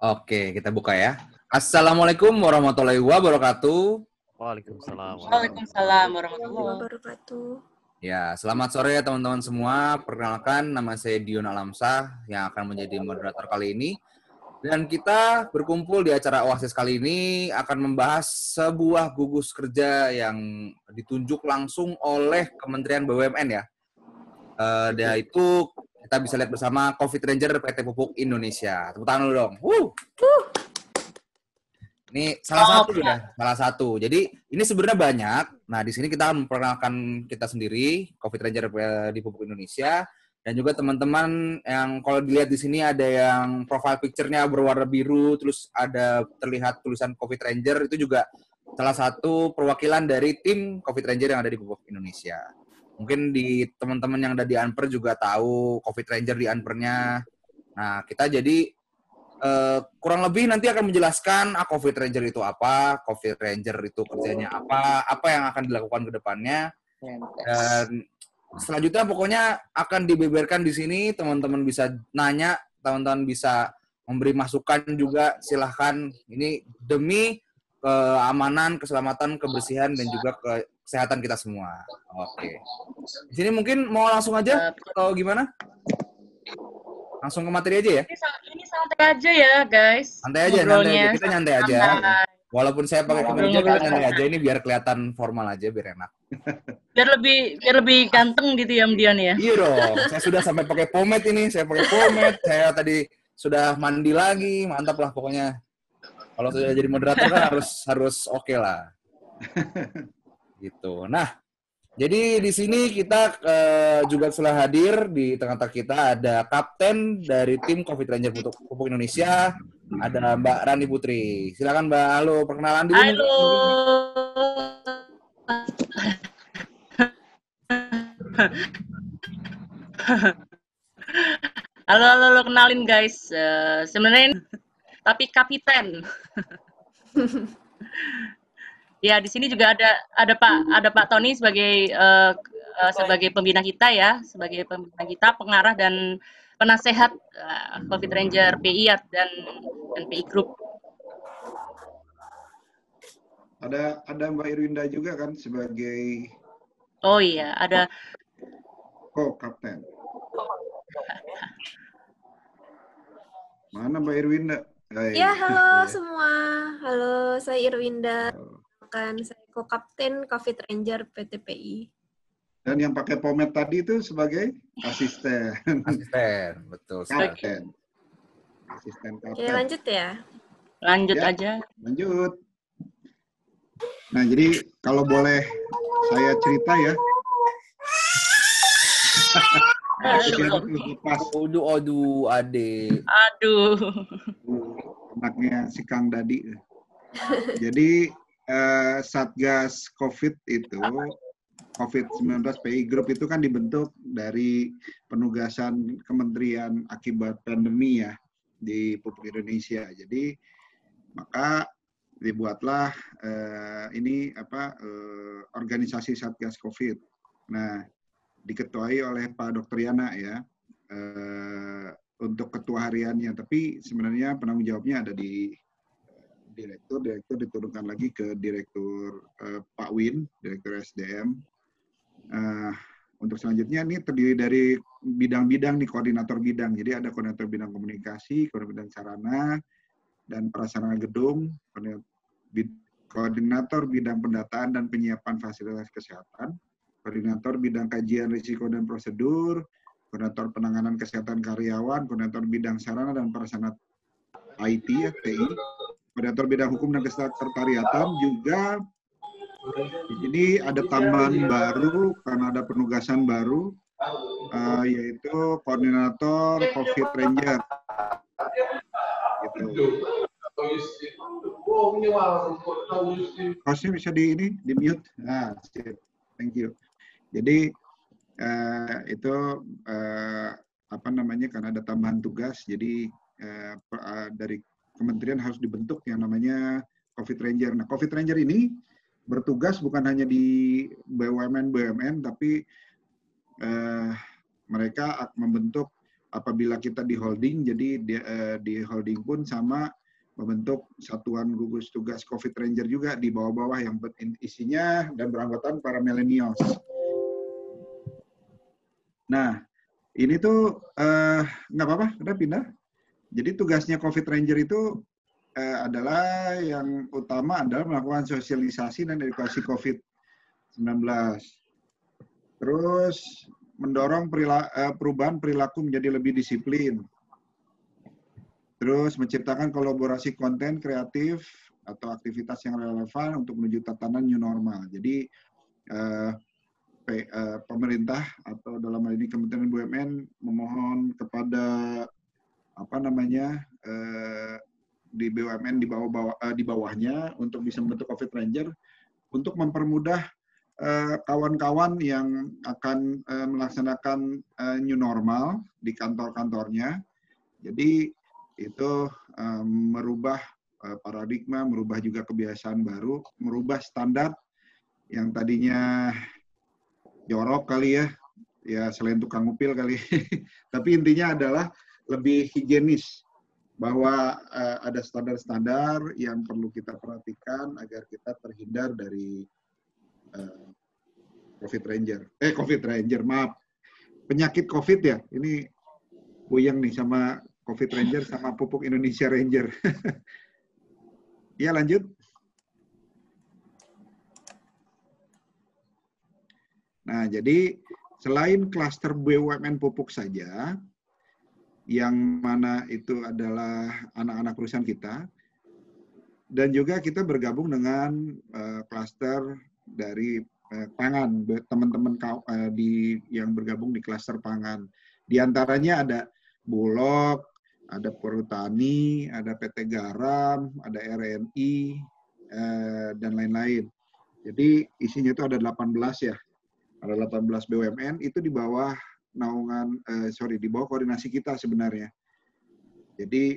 Oke, kita buka ya. Assalamualaikum warahmatullahi wabarakatuh. Waalaikumsalam Waalaikumsalam warahmatullahi wabarakatuh. Ya, selamat sore teman-teman semua. Perkenalkan, nama saya Dion Alamsah yang akan menjadi moderator kali ini. Dan kita berkumpul di acara Oasis kali ini akan membahas sebuah gugus kerja yang ditunjuk langsung oleh Kementerian BUMN ya. Itu kita bisa lihat bersama Covid Ranger PT Pupuk Indonesia. Tepuk tangan dulu dong. Ini salah satu. Jadi ini sebenarnya banyak. Nah, di sini kita akan memperkenalkan kita sendiri, Covid Ranger di Pupuk Indonesia, dan juga teman-teman yang kalau dilihat di sini ada yang profile picture-nya berwarna biru, terus ada terlihat tulisan Covid Ranger, itu juga salah satu perwakilan dari tim Covid Ranger yang ada di Pupuk Indonesia. Mungkin di teman-teman yang ada di Unper juga tahu Covid Ranger di Unper-nya. Nah, kita jadi kurang lebih nanti akan menjelaskan Covid Ranger itu apa, Covid Ranger itu kerjanya apa yang akan dilakukan ke depannya. Dan selanjutnya pokoknya akan dibeberkan di sini, teman-teman bisa nanya, teman-teman bisa memberi masukan juga, silahkan. Ini demi keamanan, keselamatan, kebersihan, dan juga kesehatan kita semua. Oke. Di sini mungkin mau langsung aja atau gimana? Langsung ke materi aja ya? Ini santai aja ya, guys. Santai aja, kita nyantai aja. Walaupun saya pakai kemeja, kita nyantai aja. Ini biar kelihatan formal aja, biar enak. Biar lebih ganteng gitu ya, Dion ya? Iya dong, saya sudah sampai pakai pomade ini. Saya tadi sudah mandi lagi, mantap lah pokoknya. Kalau sudah jadi moderator kan harus oke lah. Gitu. Nah, jadi di sini kita juga telah hadir di tengah-tengah kita ada kapten dari tim Covid Ranger Pupuk Indonesia, ada Mbak Rani Putri. Silakan Mbak, halo, perkenalan dulu. Halo. Halo, kenalin guys. Sebenarnya tapi kapiten. Ya, di sini juga ada Pak Tony sebagai pembina kita ya, pengarah dan penasehat Covid Ranger PI dan PI Group. Ada Mbak Irwinda juga kan sebagai ada kapten. Mana Mbak Irwinda? Ya, halo semua. Halo, saya Irwinda. Saya co-kapten Covid Ranger PT PI. Dan yang pakai pomade tadi itu sebagai asisten. Asisten, betul. Kapten. Asisten kapten. Oke, lanjut ya. Lanjut aja. Lanjut. Nah, jadi kalau boleh saya cerita ya. Aduh, adik. Aduh. Anaknya si Kang Dadi. Jadi Satgas COVID itu, COVID-19 PI Group itu kan dibentuk dari penugasan kementerian akibat pandemi ya di Pupuk Indonesia. Jadi maka dibuatlah organisasi Satgas COVID. Nah, diketuai oleh Pak Dr. Yana ya untuk ketua hariannya. Tapi sebenarnya penanggung jawabnya ada di direktur diturunkan lagi ke direktur Pak Win, direktur SDM. Untuk selanjutnya ini terdiri dari bidang-bidang nih, koordinator bidang. Jadi ada koordinator bidang komunikasi, koordinator bidang sarana dan prasarana gedung, koordinator bidang pendataan dan penyiapan fasilitas kesehatan, koordinator bidang kajian risiko dan prosedur, koordinator penanganan kesehatan karyawan, koordinator bidang sarana dan prasarana IT ya, TI, koordinator bidang hukum dan kesekretariatan. Juga di sini ada tambahan baru karena ada penugasan baru, yaitu koordinator Covid Ranger. Gitu. Hostnya bisa di mute. Nah, thank you. Jadi karena ada tambahan tugas, jadi dari kementerian harus dibentuk yang namanya Covid Ranger. Nah, Covid Ranger ini bertugas bukan hanya di BUMN, tapi mereka membentuk apabila kita di holding, jadi di holding pun sama membentuk satuan gugus tugas COVID Ranger juga di bawah-bawah yang isinya dan beranggotakan para millennials. Nah, ini tuh nggak apa-apa, udah pindah. Jadi tugasnya COVID Ranger itu adalah yang utama adalah melakukan sosialisasi dan edukasi COVID-19. Terus mendorong perubahan perilaku menjadi lebih disiplin. Terus menciptakan kolaborasi konten kreatif atau aktivitas yang relevan untuk menuju tatanan new normal. Jadi pemerintah atau dalam hal ini Kementerian BUMN memohon kepada di BUMN di bawahnya untuk bisa membentuk COVID Ranger untuk mempermudah kawan-kawan yang akan melaksanakan new normal di kantor-kantornya. Jadi itu merubah paradigma, merubah juga kebiasaan baru, merubah standar yang tadinya jorok kali ya selain tukang ngupil kali. Tapi intinya adalah lebih higienis, bahwa ada standar-standar yang perlu kita perhatikan agar kita terhindar dari COVID Ranger, maaf. Penyakit COVID ya, ini puyeng nih sama COVID Ranger sama pupuk Indonesia Ranger. Ya, lanjut. Nah, jadi selain klaster BUMN pupuk saja, yang mana itu adalah anak-anak perusahaan kita, dan juga kita bergabung dengan klaster dari pangan, teman-teman yang bergabung di klaster pangan. Di antaranya ada Bulog, ada Perhutani, ada PT Garam, ada RNI, dan lain-lain. Jadi isinya itu ada 18 ya. Ada 18 BUMN, itu di bawah naungan, di bawah koordinasi kita sebenarnya. Jadi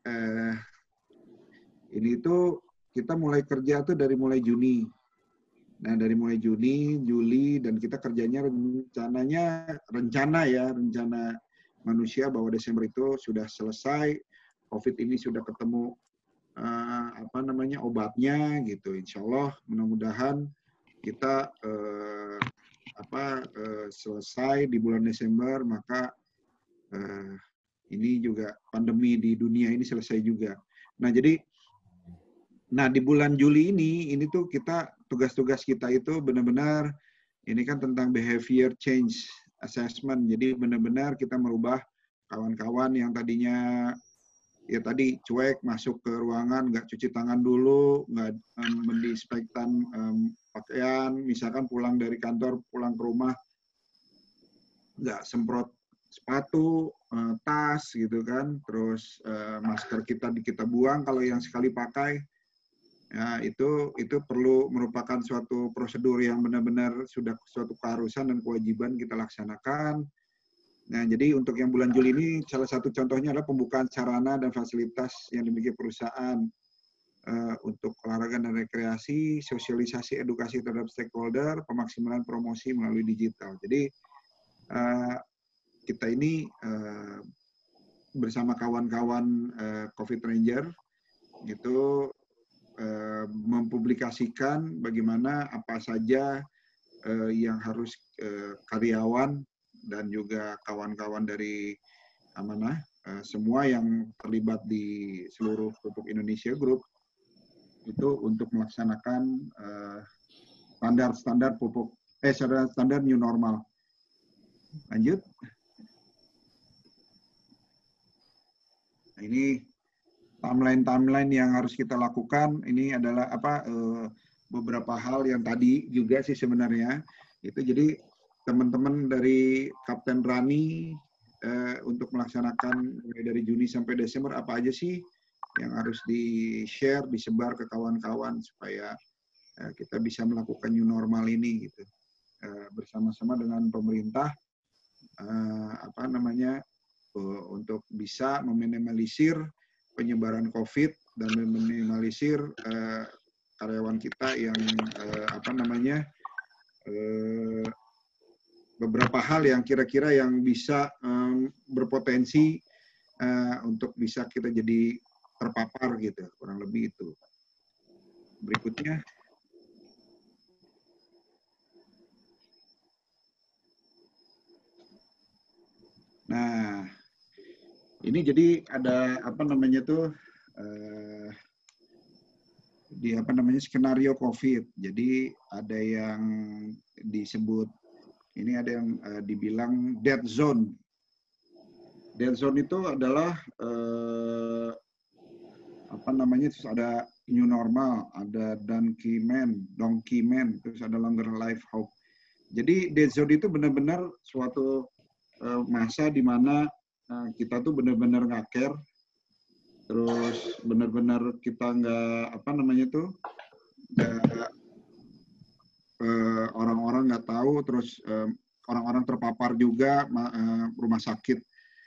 ini tuh kita mulai kerja tuh dari mulai Juni. Nah, dari mulai Juni, Juli, dan kita kerjanya rencana manusia bahwa Desember itu sudah selesai, COVID ini sudah ketemu obatnya gitu. Insya Allah mudah-mudahan kita selesai di bulan Desember, maka ini juga pandemi di dunia ini selesai juga. Nah, jadi di bulan Juli ini tuh kita tugas-tugas kita itu benar-benar ini kan tentang behavior change assessment. Jadi benar-benar kita merubah kawan-kawan yang tadinya ya tadi cuek masuk ke ruangan, nggak cuci tangan dulu, nggak mendisinfektan pakaian, misalkan pulang dari kantor, pulang ke rumah, nggak semprot sepatu, tas gitu kan, terus masker kita buang kalau yang sekali pakai. Ya, itu perlu merupakan suatu prosedur yang benar-benar sudah suatu keharusan dan kewajiban kita laksanakan. Nah, jadi untuk yang bulan Juli ini salah satu contohnya adalah pembukaan sarana dan fasilitas yang dimiliki perusahaan untuk olahraga dan rekreasi, sosialisasi edukasi terhadap stakeholder, pemaksimalan promosi melalui digital. Jadi kita ini bersama kawan-kawan COVID Ranger gitu mempublikasikan bagaimana apa saja yang harus karyawan dan juga kawan-kawan dari Amanah, semua yang terlibat di seluruh Pupuk Indonesia Group itu untuk melaksanakan standar pupuk standar new normal. Lanjut. Nah, ini timeline yang harus kita lakukan. Ini adalah beberapa hal yang tadi juga sih sebenarnya. Itu jadi teman-teman dari Kapten Rani untuk melaksanakan mulai dari Juni sampai Desember apa aja sih yang harus di-share, disebar ke kawan-kawan supaya kita bisa melakukan new normal ini gitu. Bersama-sama dengan pemerintah untuk bisa meminimalisir penyebaran COVID dan meminimalisir karyawan kita yang beberapa hal yang kira-kira yang bisa berpotensi untuk bisa kita jadi terpapar gitu, kurang lebih itu. Berikutnya. Nah, ini jadi ada apa namanya tuh di apa namanya skenario COVID. Jadi ada yang disebut ini ada yang dibilang dead zone. Dead zone itu adalah apa namanya, terus ada new normal, ada donkey man, terus ada longer life hope. Jadi dead zone itu benar-benar suatu masa di mana kita tuh benar-benar nggak care, terus benar-benar kita nggak apa namanya tuh nggak orang-orang nggak tahu, terus orang-orang terpapar juga, rumah sakit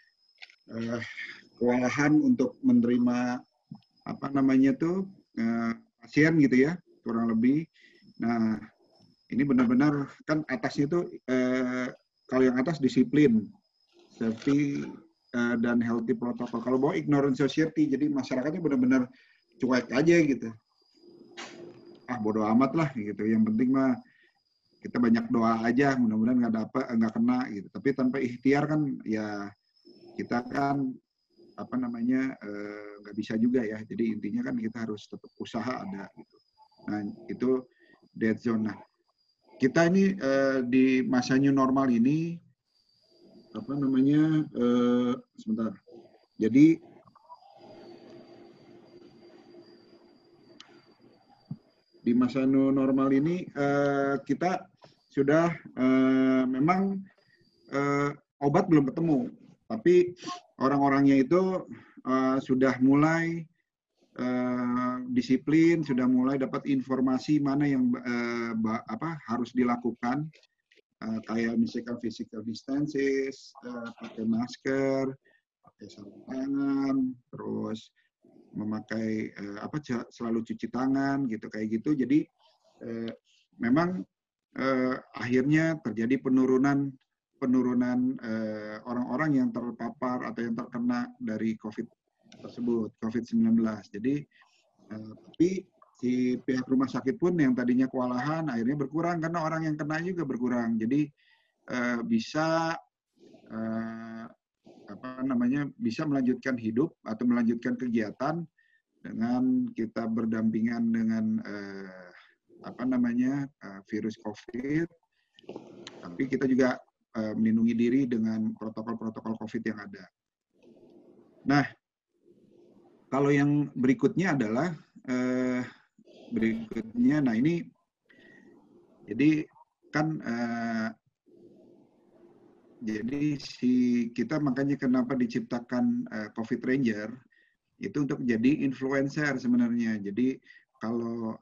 kewalahan untuk menerima apa namanya tuh pasien gitu ya, kurang lebih. Nah, ini benar-benar kan atasnya tuh kalau yang atas disiplin, safety dan healthy protocol. Kalau bawah ignorant society, jadi masyarakatnya benar-benar cuek aja gitu. Ah, bodo amat lah gitu. Yang penting mah kita banyak doa aja, mudah-mudahan nggak kena gitu. Tapi tanpa ikhtiar kan ya kita kan apa namanya nggak bisa juga ya. Jadi intinya kan kita harus tetap usaha ada gitu. Nah, itu dead zone. Nah, kita ini di masa new normal ini apa namanya sebentar. Jadi di masa new normal ini kita sudah memang obat belum ketemu, tapi orang-orangnya itu sudah mulai disiplin, sudah mulai dapat informasi mana yang harus dilakukan. Kayak misalkan physical distancing, pakai masker, pakai sarung tangan, terus memakai selalu cuci tangan gitu kayak gitu. Jadi memang akhirnya terjadi penurunan orang-orang yang terpapar atau yang terkena dari COVID tersebut, COVID-19. Jadi tapi si pihak rumah sakit pun yang tadinya kewalahan akhirnya berkurang karena orang yang kena juga berkurang. Jadi bisa bisa melanjutkan hidup atau melanjutkan kegiatan dengan kita berdampingan dengan virus COVID. Tapi kita juga melindungi diri dengan protokol-protokol COVID yang ada. Nah, kalau yang berikutnya adalah nah ini jadi kan jadi kita makanya kenapa diciptakan COVID Ranger itu untuk jadi influencer sebenarnya. Jadi kalau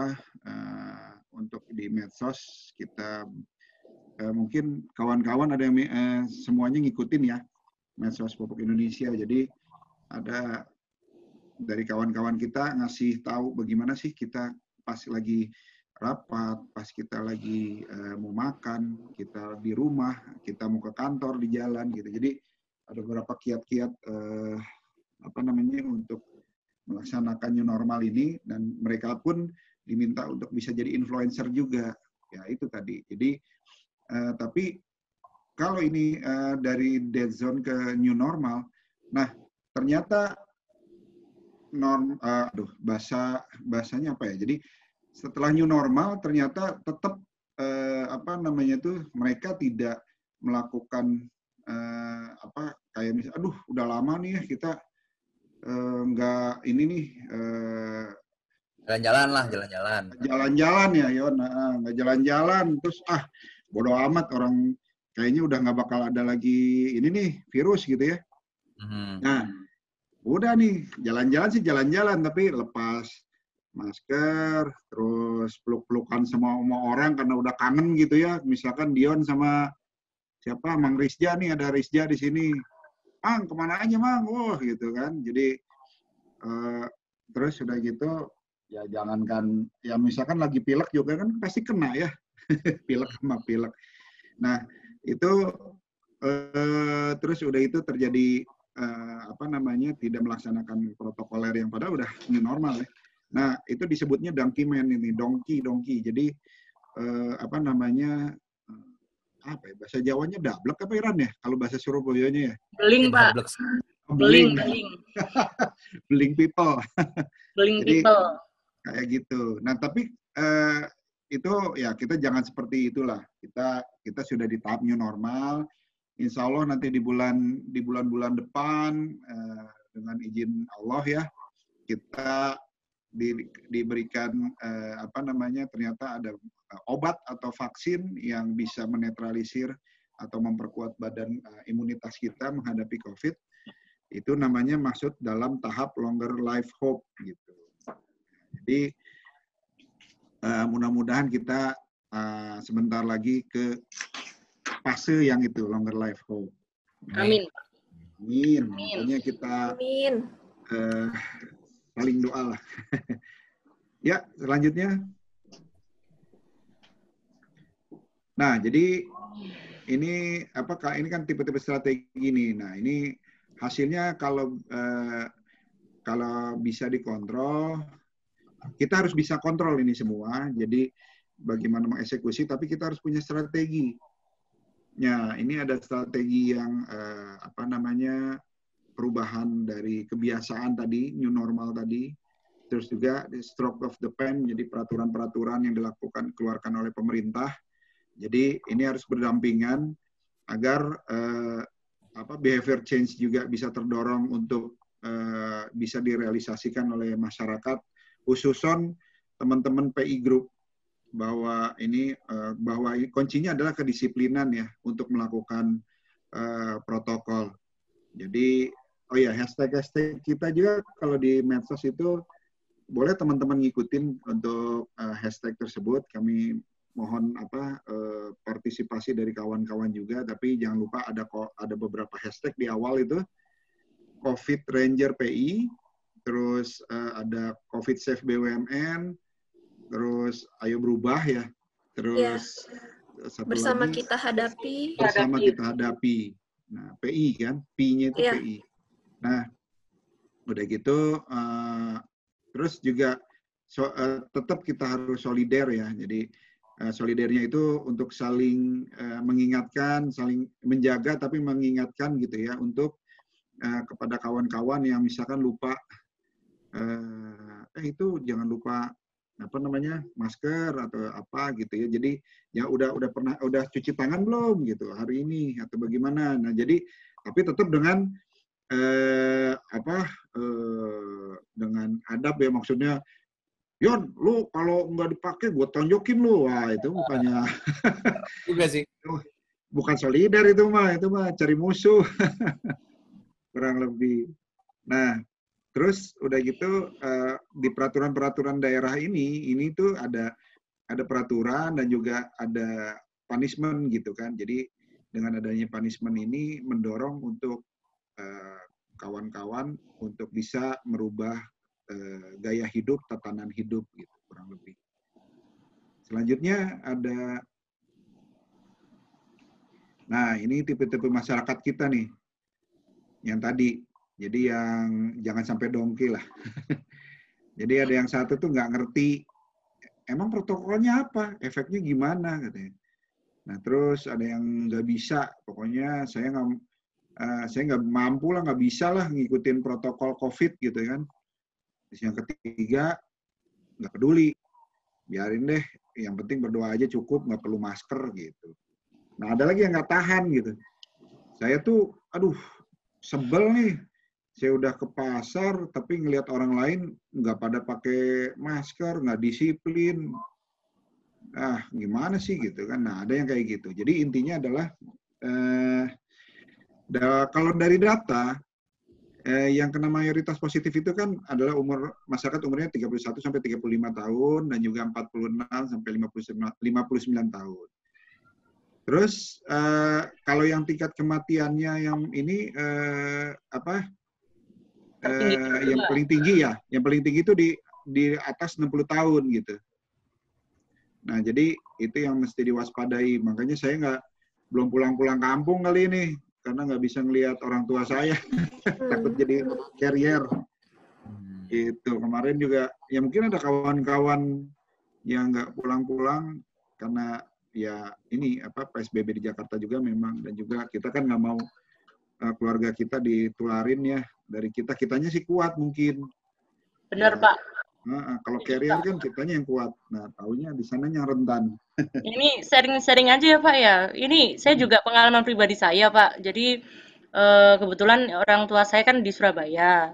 untuk di medsos kita mungkin kawan-kawan ada yang semuanya ngikutin ya medsos Pupuk Indonesia. Jadi ada dari kawan-kawan kita ngasih tahu bagaimana sih kita pas lagi rapat, pas kita lagi mau makan, kita di rumah, kita mau ke kantor di jalan gitu. Jadi ada beberapa kiat-kiat untuk melaksanakan new normal ini, dan mereka pun diminta untuk bisa jadi influencer juga. Ya itu tadi. Jadi tapi kalau ini dari dead zone ke new normal, nah ternyata bahasanya apa ya? Jadi setelah new normal ternyata tetap mereka tidak melakukan kayak misalnya, aduh udah lama nih ya kita nggak ini nih jalan-jalan ya Yon, nggak jalan-jalan terus bodo amat, orang kayaknya udah nggak bakal ada lagi ini nih virus gitu ya. Nah udah nih jalan-jalan sih jalan-jalan tapi lepas masker, terus peluk-pelukan sama orang karena udah kangen gitu ya. Misalkan Dion sama siapa, Mang Rizja nih, ada Rizja di sini. Mang, kemana aja Mang? Wah gitu kan. Jadi terus udah gitu ya jangankan ya misalkan lagi pilek juga kan pasti kena ya. Pilek sama pilek. Nah Itu terus udah itu terjadi tidak melaksanakan protokoler yang padahal udah new normal ya. Nah, itu disebutnya donkey man ini, donkey. Jadi bahasa Jawanya dablek apa Iran ya? Kalau bahasa Surabayanya ya? Beling, Pak. Beling. Beling people. Beling Jadi, people. Kayak gitu. Nah, tapi itu ya kita jangan seperti itulah. Kita sudah di tahap new normal. Insya Allah nanti di bulan-bulan depan dengan izin Allah ya kita diberikan ternyata ada obat atau vaksin yang bisa menetralisir atau memperkuat badan imunitas kita menghadapi COVID. Itu namanya masuk dalam tahap longer life hope gitu. Jadi mudah-mudahan kita sebentar lagi ke fase yang itu longer life hope. Amin. Amin. Pokoknya kita saling doa lah. Ya, selanjutnya. Nah, jadi ini ini kan tipe-tipe strategi nih. Nah, ini hasilnya kalau bisa dikontrol, kita harus bisa kontrol ini semua. Jadi bagaimana mengeksekusi, tapi kita harus punya strategi. Ya, ini ada strategi yang perubahan dari kebiasaan tadi, new normal tadi, terus juga stroke of the pen, jadi peraturan-peraturan yang keluarkan oleh pemerintah. Jadi ini harus berdampingan agar behavior change juga bisa terdorong untuk bisa direalisasikan oleh masyarakat, khususon teman-teman PI Group, bahwa kuncinya adalah kedisiplinan ya untuk melakukan protokol. Jadi hashtag kita juga kalau di medsos itu boleh teman-teman ngikutin untuk hashtag tersebut. Kami mohon partisipasi dari kawan-kawan juga, tapi jangan lupa ada beberapa hashtag di awal itu, COVID Ranger PI, terus ada COVID Safe BUMN, terus ayo berubah ya, terus satu bersama lagi, kita hadapi. Bersama kita hadapi. Nah, PI kan, P-nya itu PI. Nah, udah gitu, terus juga tetap kita harus solider ya. Jadi solidernya itu untuk saling mengingatkan, saling menjaga, tapi mengingatkan gitu ya, untuk kepada kawan-kawan yang misalkan lupa, itu jangan lupa masker atau apa gitu ya. Jadi ya udah cuci tangan belum gitu hari ini atau bagaimana. Nah, jadi tapi tetap dengan dengan adab ya, maksudnya Yon, lu kalau nggak dipakai gue tonjokin lu. Wah, itu bukannya juga sih. Bukan solider itu mah cari musuh. Kurang lebih. Nah, terus udah gitu di peraturan-peraturan daerah ini tuh ada peraturan dan juga ada punishment gitu kan. Jadi dengan adanya punishment ini mendorong untuk kawan-kawan untuk bisa merubah gaya hidup, tatanan hidup gitu kurang lebih. Selanjutnya ada, nah ini tipe-tipe masyarakat kita nih yang tadi. Jadi yang jangan sampai dongki lah. Jadi ada yang satu tuh nggak ngerti, emang protokolnya apa, efeknya gimana katanya. Nah terus ada yang nggak bisa, pokoknya saya nggak mampu lah, nggak bisa lah ngikutin protokol COVID gitu kan. Terus yang ketiga nggak peduli, biarin deh, yang penting berdoa aja cukup, nggak perlu masker gitu. Nah ada lagi yang nggak tahan gitu. Saya tuh, sebel nih. Saya udah ke pasar, tapi ngelihat orang lain nggak pada pakai masker, nggak disiplin. Gimana sih gitu kan? Nah, ada yang kayak gitu. Jadi intinya adalah, kalau dari data, yang kena mayoritas positif itu kan adalah masyarakat umurnya 31 sampai 35 tahun dan juga 46 sampai 59 tahun. Terus kalau yang tingkat kematiannya yang ini yang paling tinggi ya, yang paling tinggi itu di atas 60 tahun gitu. Nah, jadi itu yang mesti diwaspadai. Makanya saya belum pulang-pulang kampung kali ini karena nggak bisa ngelihat orang tua saya. Takut jadi carrier. Itu kemarin juga ya mungkin ada kawan-kawan yang nggak pulang-pulang karena ya ini PSBB di Jakarta juga memang, dan juga kita kan nggak mau keluarga kita ditularin ya. Dari kitanya sih kuat mungkin. Benar, Ya. Pak. Kalau carrier kan kitanya yang kuat. Nah, taunya di sananya rentan. Ini sharing-sharing aja ya Pak ya. Ini saya juga pengalaman pribadi saya Pak. Jadi kebetulan orang tua saya kan di Surabaya.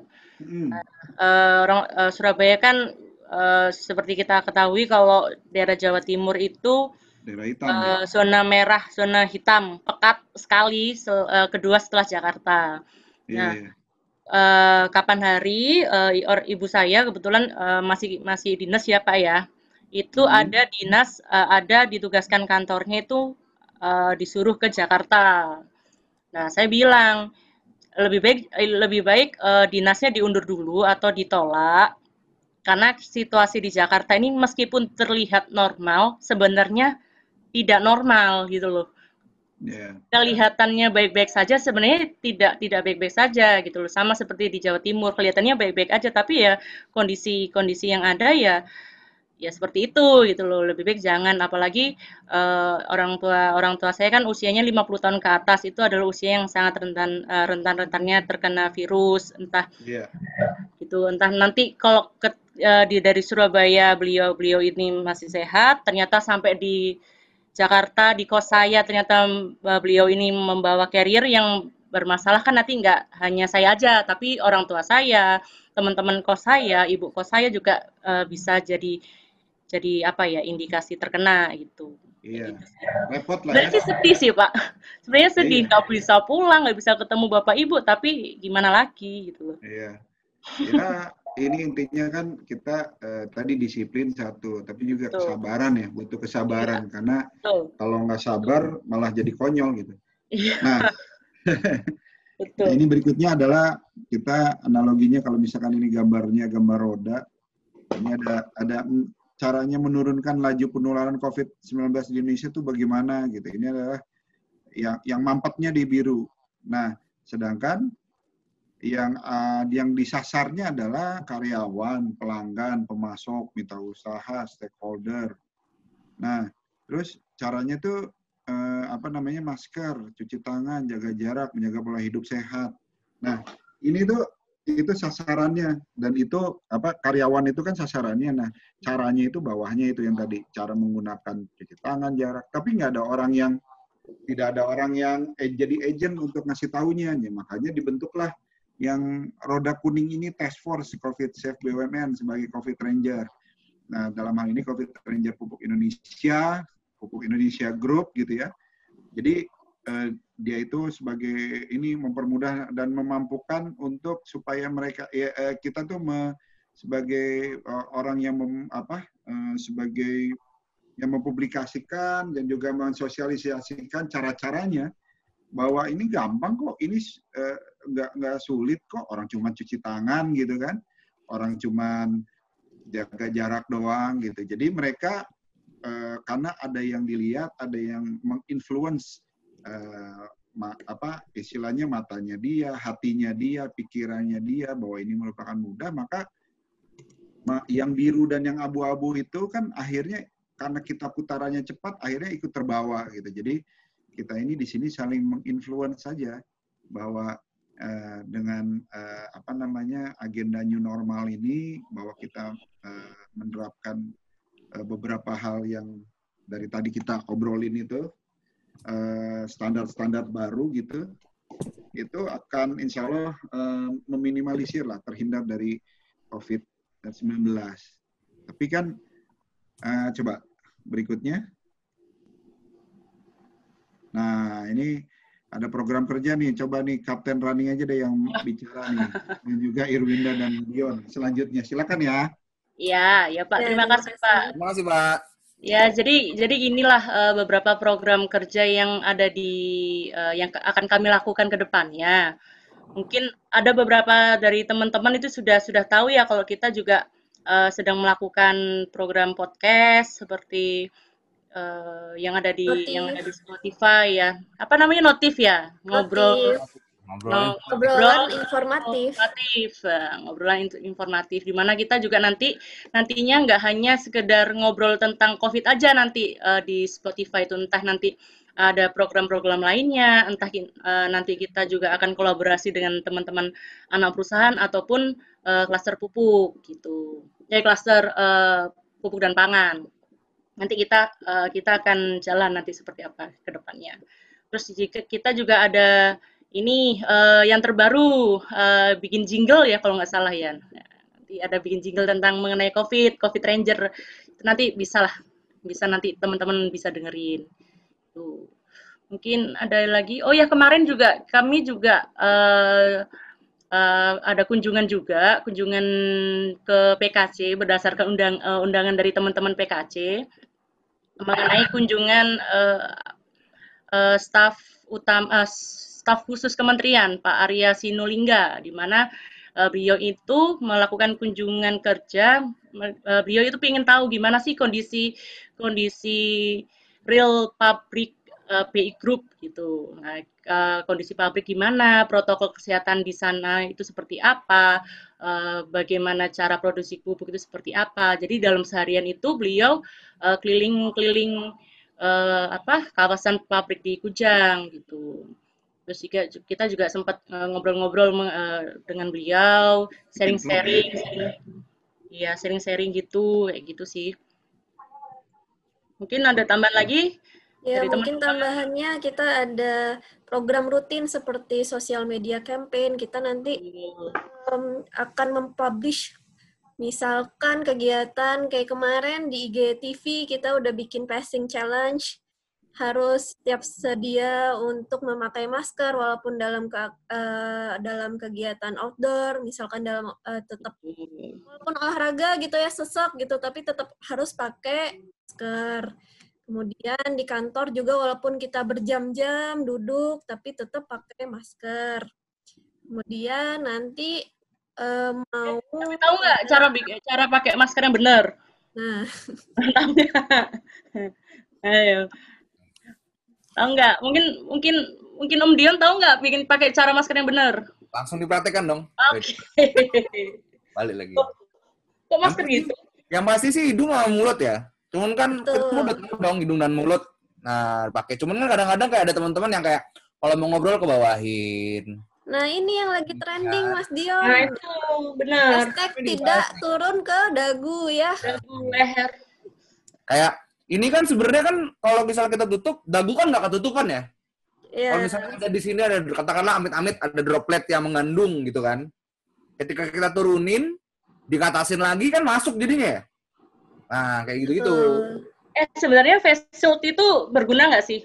Surabaya kan seperti kita ketahui kalau daerah Jawa Timur itu Daerah hitam ya. zona merah, zona hitam, pekat sekali. Kedua setelah Jakarta. Nah, Iya. kapan hari ibu saya kebetulan masih dinas ya Pak ya. Itu ada dinas, ada ditugaskan kantornya itu disuruh ke Jakarta. Nah, saya bilang lebih baik dinasnya diundur dulu atau ditolak karena situasi di Jakarta ini meskipun terlihat normal, sebenarnya tidak normal gitu loh. Yeah. Kelihatannya baik-baik saja, sebenarnya tidak baik-baik saja gitu loh. Sama seperti di Jawa Timur, kelihatannya baik-baik aja, tapi ya kondisi yang ada ya seperti itu gitu loh. Lebih baik jangan, apalagi orang tua saya kan usianya 50 tahun ke atas, itu adalah usia yang sangat rentan-rentannya terkena virus, entah nanti kalau dari Surabaya beliau ini masih sehat, ternyata sampai di Jakarta di kos saya ternyata beliau ini membawa carrier yang bermasalah, kan nanti nggak hanya saya aja, tapi orang tua saya, teman-teman kos saya, ibu kos saya juga bisa jadi indikasi terkena gitu. Iya. Repot lah ya. Berarti sedih sih Pak. Sebenarnya sedih, Iya. nggak bisa pulang, nggak bisa ketemu bapak ibu, tapi gimana lagi gitu loh. Iya. Ya ini intinya kan kita tadi disiplin satu, tapi juga kesabaran ya, butuh kesabaran. Iya. Karena kalau nggak sabar malah jadi konyol gitu. Iya. Nah, nah, ini berikutnya adalah kita analoginya kalau misalkan ini gambar roda, ini ada caranya menurunkan laju penularan COVID-19 di Indonesia itu bagaimana gitu. Ini adalah yang mampetnya di biru. Nah, sedangkan yang disasarnya adalah karyawan, pelanggan, pemasok, mitra usaha, stakeholder. Nah, terus caranya tuh masker, cuci tangan, jaga jarak, menjaga pola hidup sehat. Nah, ini tuh itu sasarannya, dan itu karyawan itu kan sasarannya. Nah, caranya itu bawahnya itu yang tadi, cara menggunakan cuci tangan, jarak. Tapi tidak ada orang yang jadi agent untuk ngasih taunya. Ya, makanya dibentuklah yang roda kuning ini, Task Force COVID Safe BUMN sebagai COVID Ranger. Nah, dalam hal ini COVID Ranger Pupuk Indonesia Group gitu ya. Jadi dia itu sebagai ini mempermudah dan memampukan untuk supaya mereka kita tuh sebagai orang yang sebagai yang mempublikasikan dan juga mensosialisasikan cara-caranya bahwa ini gampang kok, ini nggak sulit kok, orang cuma cuci tangan gitu kan, orang cuma jaga jarak doang gitu. Jadi mereka karena ada yang dilihat, ada yang menginfluence istilahnya matanya dia, hatinya dia, pikirannya dia bahwa ini merupakan mudah, maka yang biru dan yang abu-abu itu kan akhirnya karena kita putarannya cepat akhirnya ikut terbawa gitu. Jadi kita ini di sini saling menginfluence saja bahwa dengan agenda new normal ini bahwa kita menerapkan beberapa hal yang dari tadi kita obrolin itu, standar-standar baru gitu, itu akan insya Allah meminimalisir lah, terhindar dari COVID-19. Tapi kan coba berikutnya. Nah, ini ada program kerja nih, coba nih Kapten Rani aja deh yang bicara nih, dan juga Irwinda dan Dion. Selanjutnya, silakan ya. Ya Pak, terima kasih Pak. Terima kasih Pak. Ya, jadi inilah beberapa program kerja yang ada yang akan kami lakukan ke depannya. Mungkin ada beberapa dari teman-teman itu sudah tahu ya kalau kita juga sedang melakukan program podcast seperti yang ada di Notif. Spotify ya. Apa namanya, notif ya? Notif. Ngobrolin Obrolan informatif. Ngobrolan informatif di mana kita juga nantinya nggak hanya sekedar ngobrol tentang COVID aja nanti di Spotify itu, entah nanti ada program-program lainnya, entah nanti kita juga akan kolaborasi dengan teman-teman anak perusahaan ataupun klaster pupuk gitu. Ya, klaster pupuk dan pangan. Nanti kita akan jalan nanti seperti apa ke depannya. Terus kita juga ada ini yang terbaru bikin jingle ya kalau nggak salah ya. Nanti ada bikin jingle tentang mengenai COVID Ranger. Itu nanti bisa nanti teman-teman bisa dengerin. Tuh. Mungkin ada lagi. Oh ya, kemarin juga kami juga ada kunjungan ke PKC berdasarkan undangan dari teman-teman PKC mengenai kunjungan staf khusus kementerian Pak Arya Sinulinga, di mana beliau itu melakukan kunjungan kerja. Beliau itu ingin tahu gimana sih kondisi real pabrik BI Group gitu. Nah, kondisi pabrik gimana, protokol kesehatan di sana itu seperti apa, bagaimana cara produksi pupuk itu seperti apa. Jadi dalam seharian itu beliau keliling-keliling kawasan pabrik di Kujang gitu. Terus juga kita juga sempat ngobrol-ngobrol dengan beliau, sharing-sharing gitu, kayak gitu sih. Mungkin ada tambahan lagi? Ya, mungkin tambahannya kita ada program rutin seperti sosial media campaign. Kita nanti akan mempublish misalkan kegiatan kayak kemarin di IGTV kita udah bikin passing challenge, harus setiap sedia untuk memakai masker walaupun dalam kegiatan outdoor, misalkan dalam tetap walaupun olahraga gitu ya, sesek gitu, tapi tetap harus pakai masker. Kemudian di kantor juga walaupun kita berjam-jam duduk, tapi tetap pakai masker. Kemudian nanti tapi tahu nggak cara pakai masker yang benar? Nah, ayo. Tahu nggak? Mungkin Om Dion tahu nggak bikin pakai cara masker yang benar? Langsung dipraktekkan dong. Oke. Balik lagi. Kok masker gitu? Yang pasti sih hidung sama mulut ya. Cuman kan kita udah tahu dong hidung dan mulut. Nah, pakai. Cuman kan kadang-kadang kayak ada teman-teman yang kayak kalau mau ngobrol ke bawahin. Nah, ini yang lagi trending, Mas Dion. Nah, itu benar. Hashtag tidak turun ke dagu ya. Dagu, leher. Kayak ini kan sebenarnya kan kalau misalnya kita tutup, dagu kan nggak ketutupan ya. Yeah. Kalau misalnya ada di sini ada katakanlah amit-amit ada droplet yang mengandung gitu kan. Ketika kita turunin, dikatasin lagi kan masuk jadinya ya. Nah, kayak gitu-gitu. Sebenarnya face shield itu berguna nggak sih?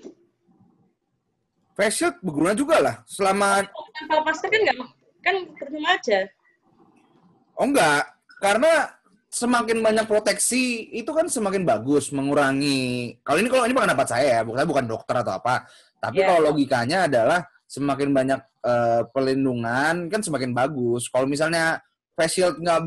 Face shield berguna juga lah. Selama tanpa masker kan nggak, kan percuma aja. Oh enggak, karena semakin banyak proteksi itu kan semakin bagus mengurangi. Kalau ini pendapat saya ya, bukan dokter atau apa. Tapi kalau logikanya adalah semakin banyak pelindungan kan semakin bagus. Kalau misalnya face shield nggak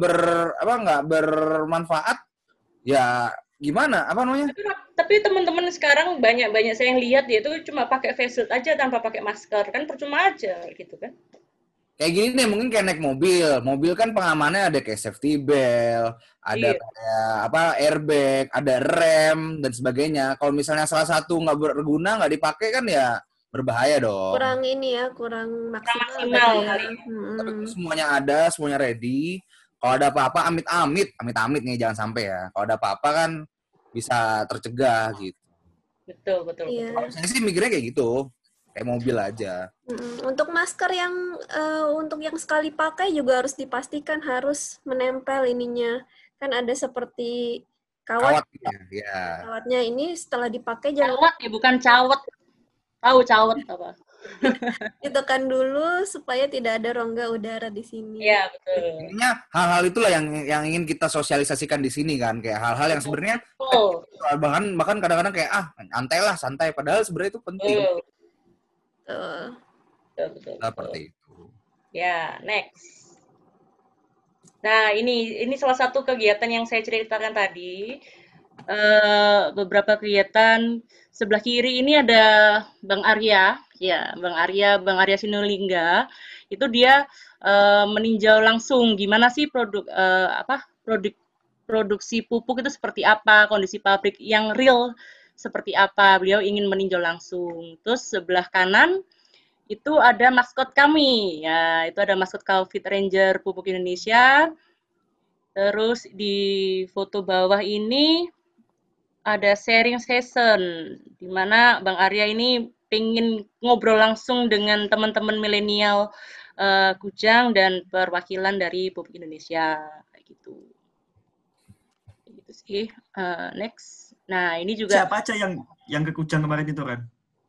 bermanfaat, ya gimana? Apa namanya? Tapi teman-teman sekarang banyak saya yang lihat dia itu cuma pakai face shield aja tanpa pakai masker, kan percuma aja gitu kan. Kayak gini nih, mungkin kayak naik mobil. Mobil kan pengamannya ada kayak safety belt, ada kayak airbag, ada rem dan sebagainya. Kalau misalnya salah satu nggak berguna, nggak dipakai kan ya berbahaya dong. Kurang maksimal kali. Tapi semuanya ada, semuanya ready. Kalau ada apa-apa, amit-amit nih jangan sampai ya. Kalau ada apa-apa kan bisa tercegah gitu. Betul. Iya. Kalau saya sih mikirnya kayak gitu. Kayak mobil aja. Untuk masker untuk yang sekali pakai juga harus dipastikan harus menempel ininya. Kan ada seperti kawat ya. Kawatnya ini setelah dipakai kawat ya, bukan cawet. Tahu cawet apa? Ditekan dulu supaya tidak ada rongga udara di sini. Iya, betul. Intinya hal-hal itulah yang ingin kita sosialisasikan di sini kan, kayak hal-hal yang sebenarnya bahkan kadang-kadang kayak santai padahal sebenarnya itu penting. Betul. Seperti itu. Ya, next. Nah, ini salah satu kegiatan yang saya ceritakan tadi. beberapa kegiatan. Sebelah kiri ini ada Bang Arya, ya Bang Arya Sinulinga. Itu dia meninjau langsung gimana sih produksi pupuk itu seperti apa, kondisi pabrik yang real seperti apa. Beliau ingin meninjau langsung. Terus sebelah kanan itu ada maskot kami, ya itu ada maskot Covid Ranger Pupuk Indonesia. Terus di foto bawah ini ada sharing session, di mana Bang Arya ini pengen ngobrol langsung dengan teman-teman milenial Kujang dan perwakilan dari Pupuk Indonesia, kayak gitu. Gitu sih. Next. Nah ini juga. Siapa aja yang ke Kujang kemarin itu, Ren?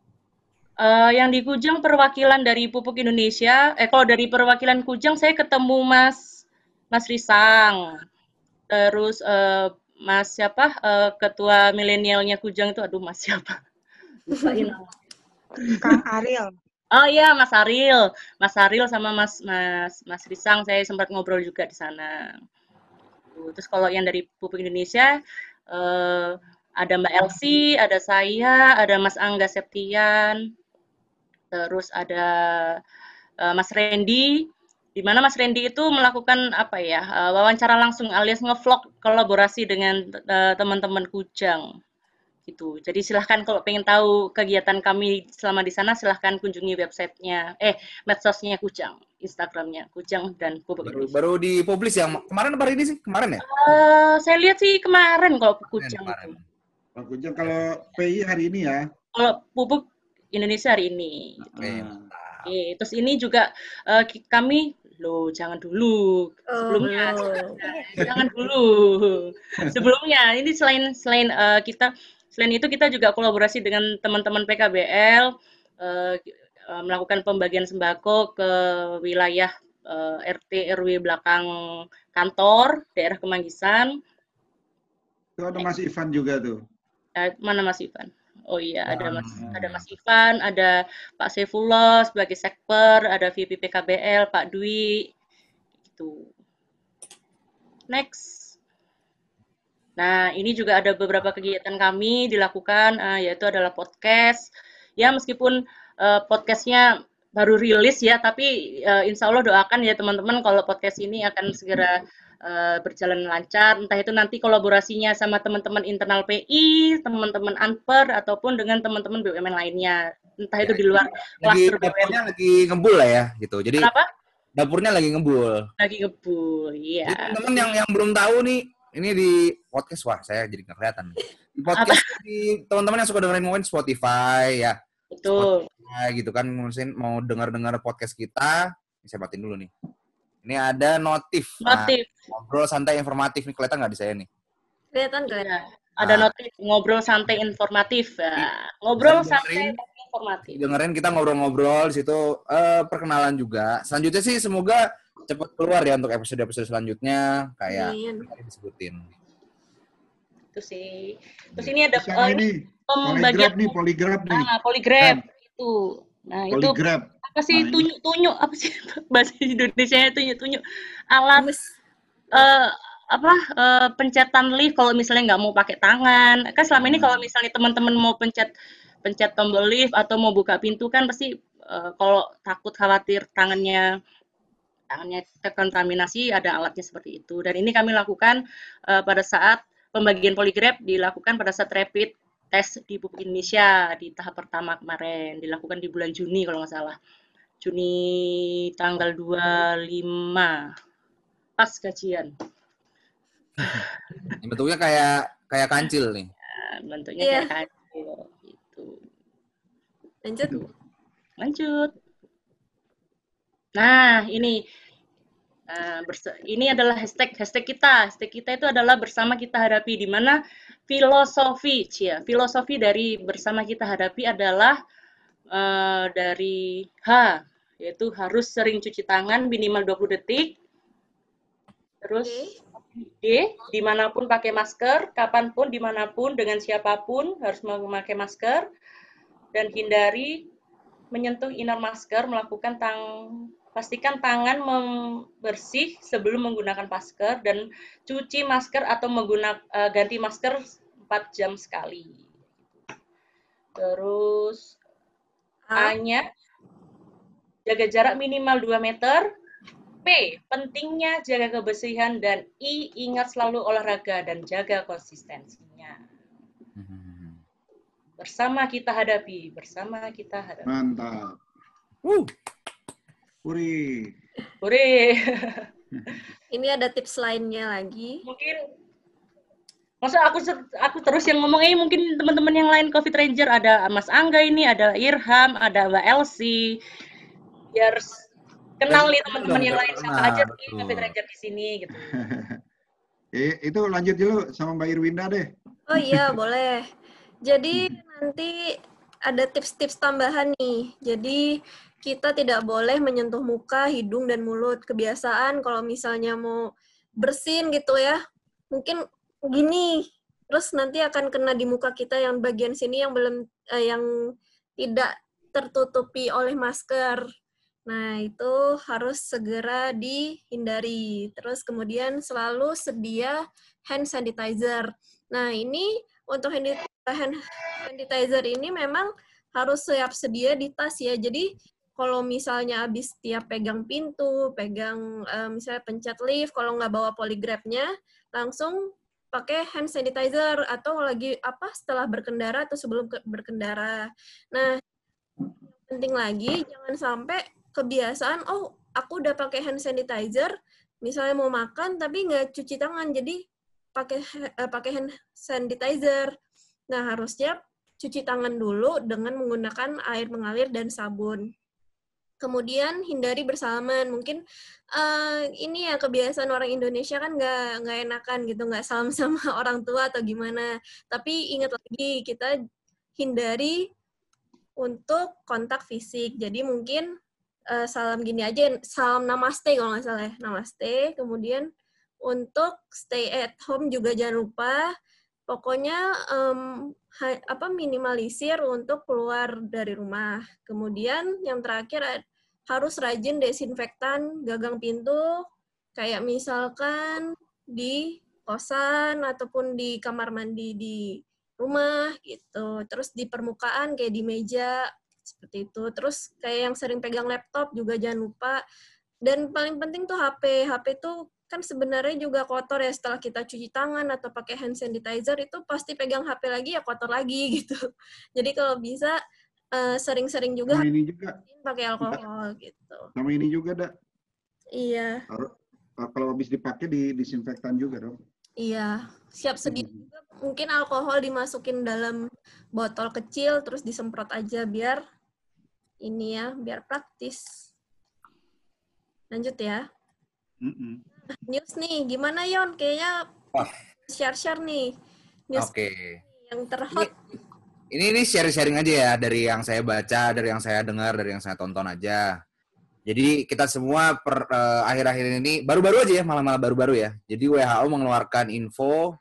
Yang di Kujang perwakilan dari Pupuk Indonesia. Kalau dari perwakilan Kujang saya ketemu Mas Risang. Terus Mas siapa? Ketua milenialnya Kujang itu, aduh Mas siapa? Lupain. Kang Ariel. Oh iya Mas Ariel sama Mas Risang saya sempat ngobrol juga di sana. Terus kalau yang dari Pupuk Indonesia ada Mbak Elsie, ada saya, ada Mas Angga Septian. Terus ada Mas Randy, di mana Mas Randy itu melakukan wawancara langsung alias ngevlog kolaborasi dengan teman-teman Kujang gitu. Jadi silahkan kalau pengen tahu kegiatan kami selama di sana, silahkan kunjungi websitenya, medsosnya Kujang, Instagramnya Kujang dan Pupuk Indonesia. Baru dipublish yang kemarin apa hari ini sih? Kemarin ya? Saya lihat sih kemarin kalau Kujang. Pak Kujang, kalau PI hari ini ya? Kalau Pupuk Indonesia hari ini. Oke, terus ini juga kami jangan dulu. Sebelumnya jangan dulu. Sebelumnya ini selain itu kita juga kolaborasi dengan teman-teman PKBL melakukan pembagian sembako ke wilayah RT RW belakang kantor daerah Kemanggisan. Itu ada Mas Ivan juga tuh. Mana Mas Ivan? Oh iya, ada Mas Ivan, ada Pak Saifullah sebagai sekper, ada VP PKBL, Pak Dwi, gitu. Next. Nah, ini juga ada beberapa kegiatan kami dilakukan, yaitu adalah podcast. Ya, meskipun podcastnya baru rilis ya, tapi insya Allah doakan ya teman-teman kalau podcast ini akan segera berjalan lancar, entah itu nanti kolaborasinya sama teman-teman internal PI, teman-teman Anper, ataupun dengan teman-teman BUMN lainnya, entah itu di luar klaster BUMN. Dapurnya lagi ngebul lah ya, gitu. Jadi kenapa? Dapurnya lagi ngebul. Lagi ngebul, iya. Teman-teman yang belum tahu nih, ini di podcast, wah saya jadi nggak kelihatan. Di podcast di teman-teman yang suka dengerin mungkin Spotify ya. Betul. Spotify gitu kan, mungkin mau dengar podcast kita, saya matiin dulu nih. Ini ada notif. Nah, ngobrol santai informatif nih, kelihatan nggak di saya nih? Kelihatan. Ada notif ngobrol santai informatif. Ngobrol santai informatif. Dengerin kita ngobrol-ngobrol di situ, perkenalan juga. Selanjutnya sih semoga cepat keluar ya untuk episode-episode selanjutnya kayak tadi disebutin. Itu sih. Terus ini ada poligraf nih. Poligraf itu. Nah, poligraf. Apa sih tunjuk-tunjuk, apa sih bahasa Indonesianya tunjuk-tunjuk alat pencetan lift kalau misalnya nggak mau pakai tangan. Kan selama ini kalau misalnya teman-teman mau pencet tombol lift atau mau buka pintu kan pasti kalau takut khawatir tangannya terkontaminasi, ada alatnya seperti itu. Dan ini kami lakukan pada saat pembagian poligraf dilakukan pada saat rapid tes di Pupuk Indonesia di tahap pertama kemarin, dilakukan di bulan Juni kalau nggak salah. Juni tanggal 25 pas gajian. Bentuknya kayak kancil nih. Bentuknya kayak kancil gitu. Lanjut. Nah, ini adalah hashtag kita. Hashtag kita itu adalah bersama kita hadapi, di mana filosofi dari bersama kita hadapi adalah dari yaitu harus sering cuci tangan minimal 20 detik. Terus D, dimanapun pakai masker, kapanpun, dimanapun, dengan siapapun harus memakai masker, dan hindari menyentuh inner masker, pastikan tangan bersih sebelum menggunakan masker, dan cuci masker atau ganti masker 4 jam sekali. Terus A-nya jaga jarak minimal 2 meter. P, pentingnya jaga kebersihan. Dan I, ingat selalu olahraga dan jaga konsistensinya. Bersama kita hadapi. Mantap. Puri. Hore. Ini ada tips lainnya lagi. Mungkin masa aku terus yang ngomong, mungkin teman-teman yang lain COVID Ranger, ada Mas Angga ini, ada Irham, ada Mbak Elsie. Biar kenal nih teman-teman yang lain, siapa aja sih COVID Ranger di sini gitu. Itu lanjut dulu sama Mbak Irwinda deh. Oh iya, boleh. Jadi nanti ada tips-tips tambahan nih. Jadi kita tidak boleh menyentuh muka, hidung, dan mulut. Kebiasaan kalau misalnya mau bersin gitu ya, mungkin gini, terus nanti akan kena di muka kita yang bagian sini yang belum yang tidak tertutupi oleh masker. Nah, itu harus segera dihindari. Terus kemudian selalu sedia hand sanitizer. Nah, ini untuk hand sanitizer ini memang harus siap sedia di tas ya. Jadi kalau misalnya habis tiap pegang pintu, pegang misalnya pencet lift, kalau nggak bawa polygraph-nya, langsung pakai hand sanitizer atau lagi setelah berkendara atau sebelum berkendara. Nah, penting lagi jangan sampai kebiasaan, aku udah pakai hand sanitizer, misalnya mau makan tapi nggak cuci tangan, jadi pakai hand sanitizer. Nah, harusnya cuci tangan dulu dengan menggunakan air mengalir dan sabun. Kemudian hindari bersalaman. Mungkin ini ya kebiasaan orang Indonesia kan nggak enakan gitu, nggak salam sama orang tua atau gimana. Tapi ingat lagi, kita hindari untuk kontak fisik. Jadi mungkin salam gini aja, salam namaste kalau nggak salah ya, namaste. Kemudian untuk stay at home juga jangan lupa. Pokoknya minimalisir untuk keluar dari rumah. Kemudian yang terakhir harus rajin desinfektan gagang pintu, kayak misalkan di kosan ataupun di kamar mandi di rumah gitu. Terus di permukaan kayak di meja seperti itu. Terus kayak yang sering pegang laptop juga jangan lupa. Dan paling penting tuh HP. HP tuh kan sebenarnya juga kotor ya, setelah kita cuci tangan atau pakai hand sanitizer itu pasti pegang HP lagi ya kotor lagi gitu. Jadi kalau bisa sering-sering juga pakai alkohol gitu. Sama ini juga, Dak. Iya. Kalau habis dipakai disinfektan juga dong. Iya, siap sedia juga. Mungkin alkohol dimasukin dalam botol kecil terus disemprot aja biar biar praktis. Lanjut ya. News nih, gimana Yon? Kayaknya share-share nih. News yang terhot. Ini sharing-sharing aja ya, dari yang saya baca, dari yang saya dengar, dari yang saya tonton aja. Jadi kita semua akhir-akhir ini, baru-baru aja ya, malah baru-baru ya. Jadi WHO mengeluarkan info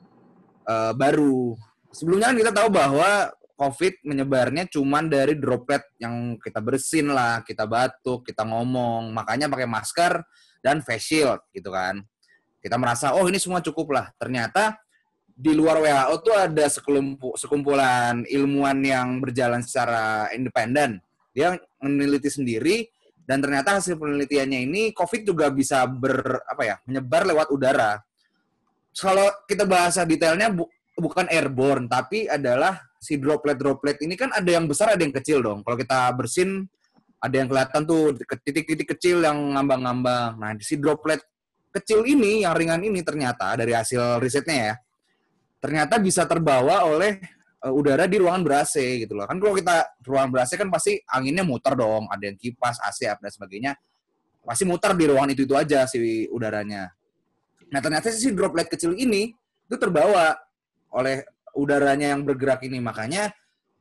baru. Sebelumnya kan kita tahu bahwa COVID menyebarnya cuman dari droplet yang kita bersin lah, kita batuk, kita ngomong. Makanya pakai masker dan face shield gitu kan. Kita merasa, ini semua cukup lah. Ternyata di luar WHO tuh ada sekumpulan ilmuwan yang berjalan secara independen. Dia meneliti sendiri, dan ternyata hasil penelitiannya ini COVID juga bisa menyebar lewat udara. Kalau kita bahasa detailnya bukan airborne, tapi adalah si droplet ini kan ada yang besar, ada yang kecil dong. Kalau kita bersin, ada yang kelihatan tuh titik-titik kecil yang ngambang-ngambang. Nah, si droplet kecil ini, yang ringan ini ternyata dari hasil risetnya ya, ternyata bisa terbawa oleh udara di ruangan ber-AC gitu loh. Kan kalau kita ruangan ber-AC kan pasti anginnya muter dong, ada yang kipas, AC, dan sebagainya. Pasti muter di ruangan itu aja si udaranya. Nah, ternyata si droplet kecil ini itu terbawa oleh udaranya yang bergerak ini. Makanya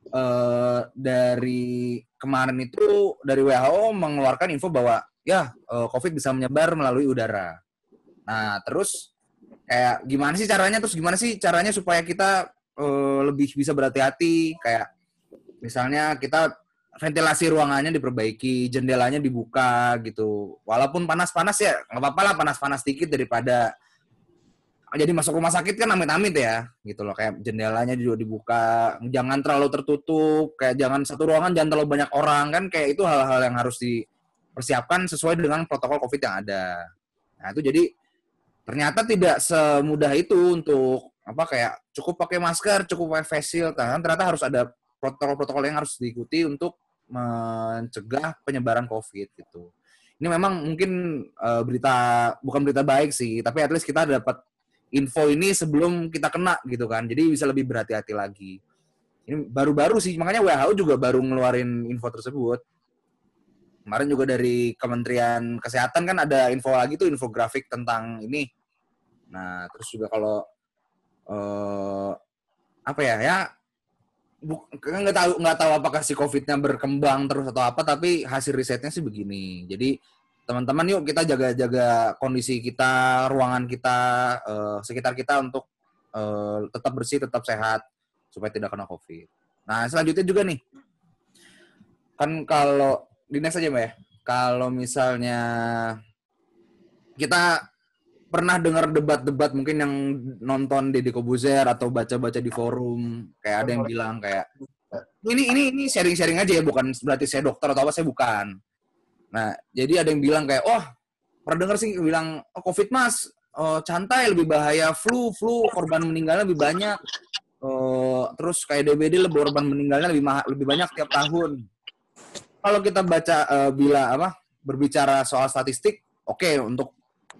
dari kemarin itu dari WHO mengeluarkan info bahwa COVID bisa menyebar melalui udara. Nah, terus gimana sih caranya supaya kita lebih bisa berhati-hati, kayak misalnya kita ventilasi ruangannya diperbaiki, jendelanya dibuka gitu. Walaupun panas-panas ya, nggak apa-apa lah panas-panas dikit daripada jadi masuk rumah sakit kan amit-amit ya, gitu loh. Kayak jendelanya juga dibuka, jangan terlalu tertutup, kayak jangan satu ruangan, jangan terlalu banyak orang, kan kayak itu hal-hal yang harus dipersiapkan sesuai dengan protokol COVID yang ada. Nah itu jadi ternyata tidak semudah itu untuk kayak cukup pakai masker, cukup pakai face shield, kan ternyata harus ada protokol-protokol yang harus diikuti untuk mencegah penyebaran COVID gitu. Ini memang mungkin bukan berita baik sih, tapi at least kita dapat info ini sebelum kita kena gitu kan, jadi bisa lebih berhati-hati lagi. Ini baru-baru sih, makanya WHO juga baru ngeluarin info tersebut. Kemarin juga dari Kementerian Kesehatan kan ada info lagi tuh, infografik tentang ini. Nah terus juga kalau nggak tahu apakah si COVID-nya berkembang terus atau apa, tapi hasil risetnya sih begini. Jadi teman-teman yuk kita jaga kondisi kita, ruangan kita, sekitar kita untuk tetap bersih, tetap sehat supaya tidak kena COVID. Nah selanjutnya juga nih, kan kalau di next aja Mbak ya, kalau misalnya kita pernah dengar debat-debat mungkin yang nonton Deddy Corbuzier atau baca-baca di forum, kayak ada yang bilang kayak ini sharing-sharing aja ya, bukan berarti saya dokter atau apa, saya bukan. Nah, jadi ada yang bilang kayak, pernah dengar sih bilang, COVID mas, cantai lebih bahaya, flu korban meninggalnya lebih banyak, terus kayak DBD korban meninggalnya lebih banyak tiap tahun. Kalau kita baca berbicara soal statistik, oke, untuk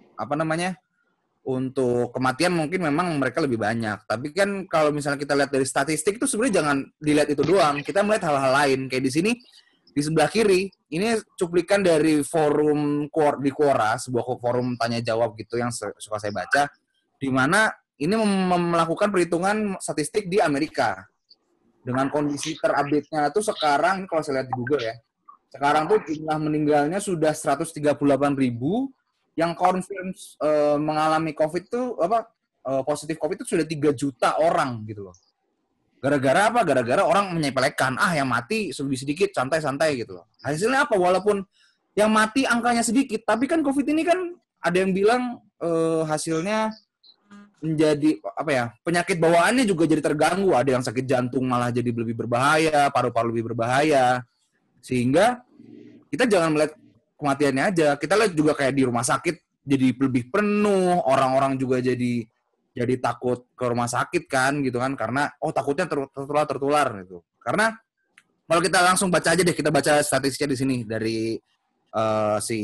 untuk kematian mungkin memang mereka lebih banyak. Tapi kan kalau misalnya kita lihat dari statistik itu sebenarnya jangan dilihat itu doang. Kita melihat hal-hal lain. Kayak di sini di sebelah kiri ini cuplikan dari forum di Quora, sebuah forum tanya jawab gitu yang suka saya baca, di mana ini melakukan perhitungan statistik di Amerika. Dengan kondisi terupdate-nya itu sekarang, kalau saya lihat di Google ya, sekarang tuh jumlah meninggalnya sudah 138.000, yang confirm mengalami COVID tuh positif COVID itu sudah 3 juta orang gitu loh. Gara-gara apa? Gara-gara orang menyepelekan, yang mati lebih sedikit, santai-santai gitu loh. Hasilnya apa? Walaupun yang mati angkanya sedikit, tapi kan COVID ini kan ada yang bilang hasilnya menjadi penyakit bawaannya juga jadi terganggu. Ada yang sakit jantung malah jadi lebih berbahaya, paru-paru lebih berbahaya. Sehingga kita jangan melihat kematiannya aja. Kita lihat juga kayak di rumah sakit jadi lebih penuh, orang-orang juga jadi takut ke rumah sakit kan gitu kan, karena takutnya tertular gitu. Karena kalau kita langsung baca aja deh, kita baca statistiknya di sini dari si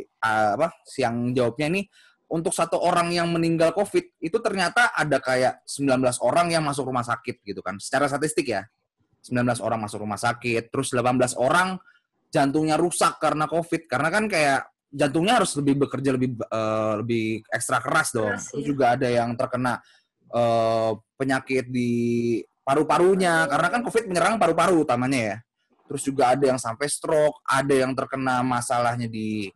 yang jawabnya ini, untuk satu orang yang meninggal COVID itu ternyata ada kayak 19 orang yang masuk rumah sakit gitu kan. Secara statistik ya, 19 orang masuk rumah sakit, terus 18 orang jantungnya rusak karena COVID, karena kan kayak jantungnya harus bekerja lebih ekstra keras dong. Terus juga ada yang terkena penyakit di paru-parunya, karena kan COVID menyerang paru-paru utamanya ya. Terus juga ada yang sampai stroke, ada yang terkena masalahnya di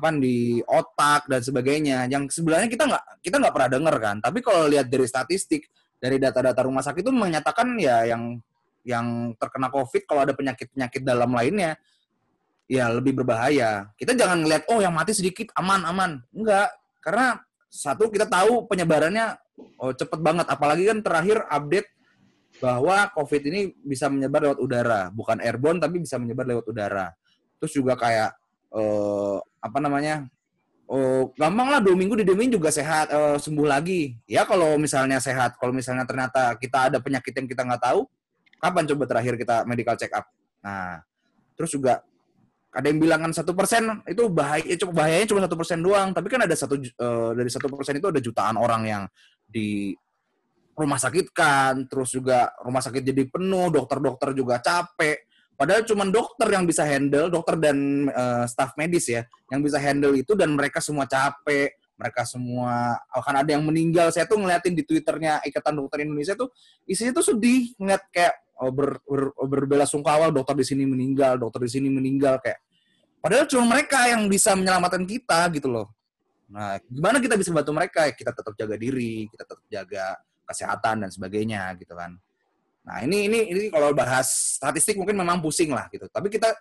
otak dan sebagainya. Yang sebenarnya kita nggak pernah dengar kan. Tapi kalau lihat dari statistik, dari data-data rumah sakit itu menyatakan ya yang terkena COVID kalau ada penyakit-penyakit dalam lainnya ya lebih berbahaya. Kita jangan ngelihat yang mati sedikit aman. Enggak, karena satu kita tahu penyebarannya cepet banget, apalagi kan terakhir update bahwa COVID ini bisa menyebar lewat udara, bukan airborne tapi bisa menyebar lewat udara. Terus juga kayak gampang lah 2 minggu didemin juga sehat, sembuh lagi. Ya kalau misalnya sehat, kalau misalnya ternyata kita ada penyakit yang kita nggak tahu, kapan coba terakhir kita medical check up? Nah, terus juga ada yang bilang kan 1% itu bahayanya cuma 1% doang, tapi kan ada dari 1% itu ada jutaan orang yang di rumah sakit kan, terus juga rumah sakit jadi penuh, dokter-dokter juga capek. Padahal cuma dokter yang bisa handle, dokter dan staf medis ya, yang bisa handle itu, dan mereka semua capek, mereka semua akan ada yang meninggal. Saya tuh ngeliatin di Twitternya Ikatan Dokter Indonesia tuh, isinya tuh sedih, ngeliat kayak berbelasungkawa, dokter di sini meninggal, kayak padahal cuma mereka yang bisa menyelamatkan kita gitu loh. Nah, gimana kita bisa bantu mereka? Kita tetap jaga diri, kita tetap jaga kesehatan dan sebagainya gitu kan. Nah, ini kalau bahas statistik mungkin memang pusing lah gitu. Tapi kita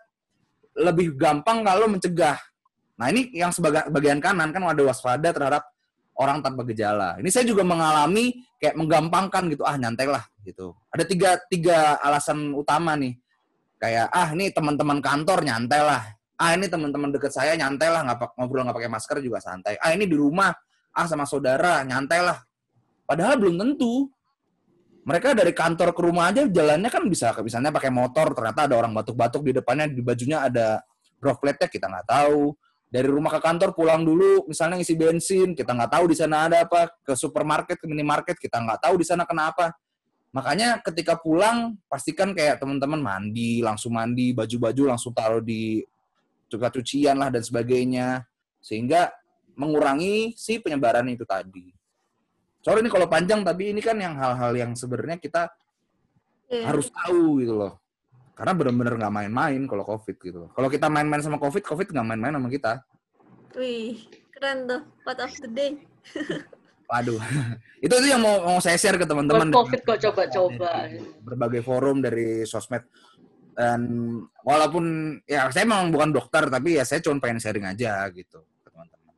lebih gampang kalau mencegah. Nah, ini yang bagian kanan kan ada waspada terhadap orang tanpa gejala. Ini saya juga mengalami kayak menggampangkan gitu, nyantai lah gitu. Ada tiga alasan utama nih. Kayak ini teman-teman kantor nyantai lah. Ini teman-teman deket saya nyantai lah, ngobrol nggak pakai masker juga santai. Ini di rumah, sama saudara nyantai lah. Padahal belum tentu. Mereka dari kantor ke rumah aja jalannya kan bisa, misalnya pakai motor, ternyata ada orang batuk-batuk di depannya, di bajunya ada dropletnya, kita nggak tahu. Dari rumah ke kantor pulang dulu, misalnya ngisi bensin, kita nggak tahu di sana ada apa. Ke supermarket, ke minimarket, kita nggak tahu di sana kenapa. Makanya ketika pulang, pastikan kayak teman-teman langsung mandi, baju-baju langsung taruh di cucian lah dan sebagainya. Sehingga mengurangi si penyebaran itu tadi. Sorry ini kalau panjang, tapi ini kan yang hal-hal yang sebenarnya kita harus tahu gitu loh. Karena benar-benar nggak main-main kalau COVID gitu loh. Kalau kita main-main sama COVID nggak main-main sama kita. Wih, keren tuh. What of the day. Waduh, itu yang mau saya share ke teman-teman. COVID kok coba-coba. Berbagai forum dari sosmed. Dan walaupun ya saya memang bukan dokter, tapi ya saya cuma pengen sharing aja gitu ke teman-teman.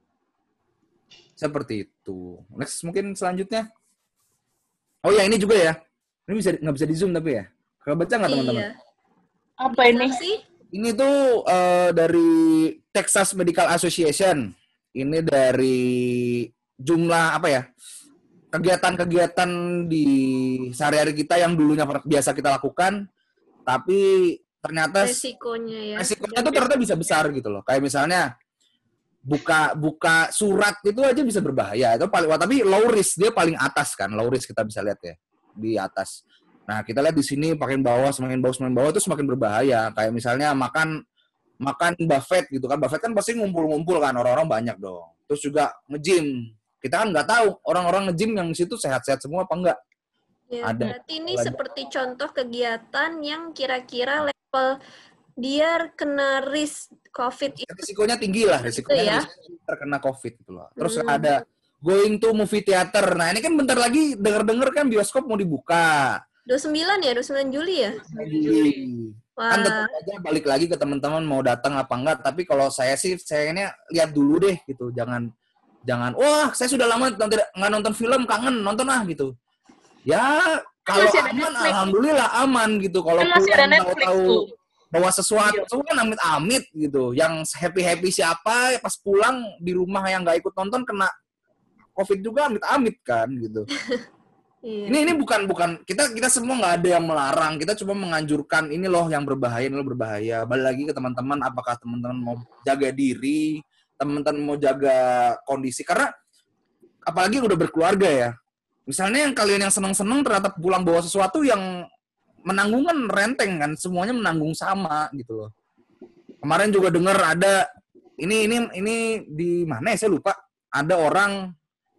Seperti itu. Next mungkin selanjutnya. Oh ya ini juga ya. Ini nggak bisa di zoom tapi ya. Kebaca nggak teman-teman? Iya. Apa ini? Ini tuh dari Texas Medical Association. Ini dari jumlah kegiatan-kegiatan di sehari-hari kita yang dulunya biasa kita lakukan, tapi ternyata resikonya tuh ternyata bisa besar gitu loh. Kayak misalnya buka surat itu aja bisa berbahaya. Itu tapi low risk, dia paling atas kan. Low risk kita bisa lihat ya di atas. Nah, kita lihat di sini semakin bawah itu semakin berbahaya. Kayak misalnya makan buffet gitu kan. Buffet kan pasti ngumpul-ngumpul kan, orang-orang banyak dong. Terus juga nge-gym. Kita kan nggak tahu orang-orang nge-gym yang di situ sehat-sehat semua apa enggak. Ya, berarti ini seperti contoh kegiatan yang kira-kira level dia kena risk COVID itu. Risikonya tinggi lah, risikonya terkena COVID gitu loh. Terus ada going to movie theater. Nah, ini kan bentar lagi denger-denger kan bioskop mau dibuka. 29 Juli ya? Kan tetap aja balik lagi ke teman-teman mau datang apa enggak, tapi kalau saya sih sayangnya lihat dulu deh gitu. Jangan wah, saya sudah lama nggak nonton film, kangen nonton gitu. Ya, kalau aman alhamdulillah aman gitu. Kalau tahu bawa sesuatu kan amit-amit gitu. Yang happy siapa pas pulang di rumah yang nggak ikut nonton kena COVID juga amit-amit kan gitu. Ini bukan kita semua nggak ada yang melarang, kita cuma menganjurkan ini loh yang berbahaya, ini loh berbahaya. Balik lagi ke teman-teman, apakah teman-teman mau jaga diri, teman-teman mau jaga kondisi, karena apalagi udah berkeluarga ya. Misalnya yang kalian yang seneng-seneng ternyata pulang bawa sesuatu yang menanggung kan renteng kan, semuanya menanggung sama gitu loh. Kemarin juga dengar ada ini di mana ya saya lupa, ada orang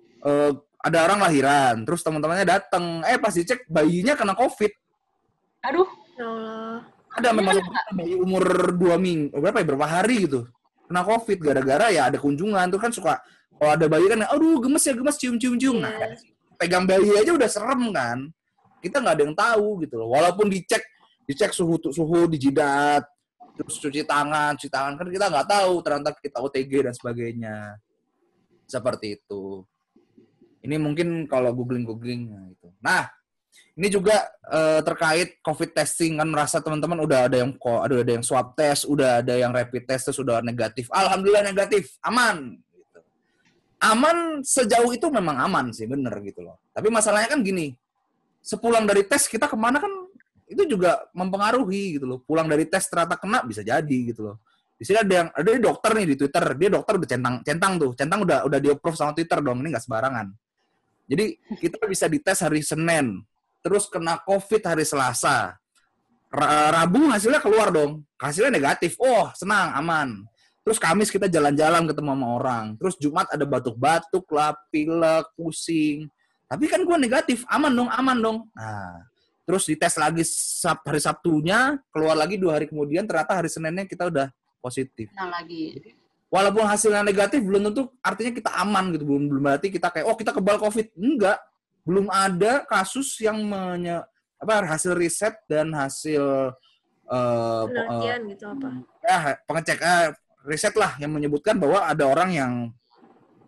lahiran, terus teman-temannya datang, pas dicek bayinya kena COVID. Aduh. Ya Allah. Ada memang bayi umur 2 minggu, berapa hari gitu, kena COVID gara-gara ya ada kunjungan. Terus kan suka, kalau ada bayi kan, aduh gemes cium-cium. Nah, pegang bayi aja udah serem kan. Kita nggak ada yang tahu gitu loh. Walaupun dicek suhu dijidat, terus cuci tangan kan kita nggak tahu ternyata kita OTG dan sebagainya. Seperti itu. Ini mungkin kalau googling gitu. Nah, ini juga terkait COVID testing kan, merasa teman-teman udah ada yang swab test, udah ada yang rapid test, sudah negatif. Alhamdulillah negatif, aman. Gitu. Aman sejauh itu memang aman sih, bener gitu loh. Tapi masalahnya kan gini, sepulang dari tes kita kemana kan itu juga mempengaruhi gitu loh. Pulang dari tes ternyata kena bisa jadi gitu loh. Di sini ada dokter nih di Twitter, dia dokter udah centang udah di-approve sama Twitter dong, ini nggak sembarangan. Jadi kita bisa dites hari Senin, terus kena COVID hari Selasa. Rabu hasilnya keluar dong, hasilnya negatif. Oh, senang, aman. Terus Kamis kita jalan-jalan ketemu sama orang. Terus Jumat ada batuk-batuk lah, pilek, pusing. Tapi kan gue negatif, aman dong. Nah, terus dites lagi hari Sabtunya, keluar lagi 2 hari kemudian, ternyata hari Seninnya kita udah positif. Nah lagi. Walaupun hasilnya negatif, belum tentu artinya kita aman gitu. Belum berarti kita kayak, kita kebal COVID. Enggak. Belum ada kasus yang hasil riset dan hasil penelitian gitu apa? Pengecek riset lah yang menyebutkan bahwa ada orang yang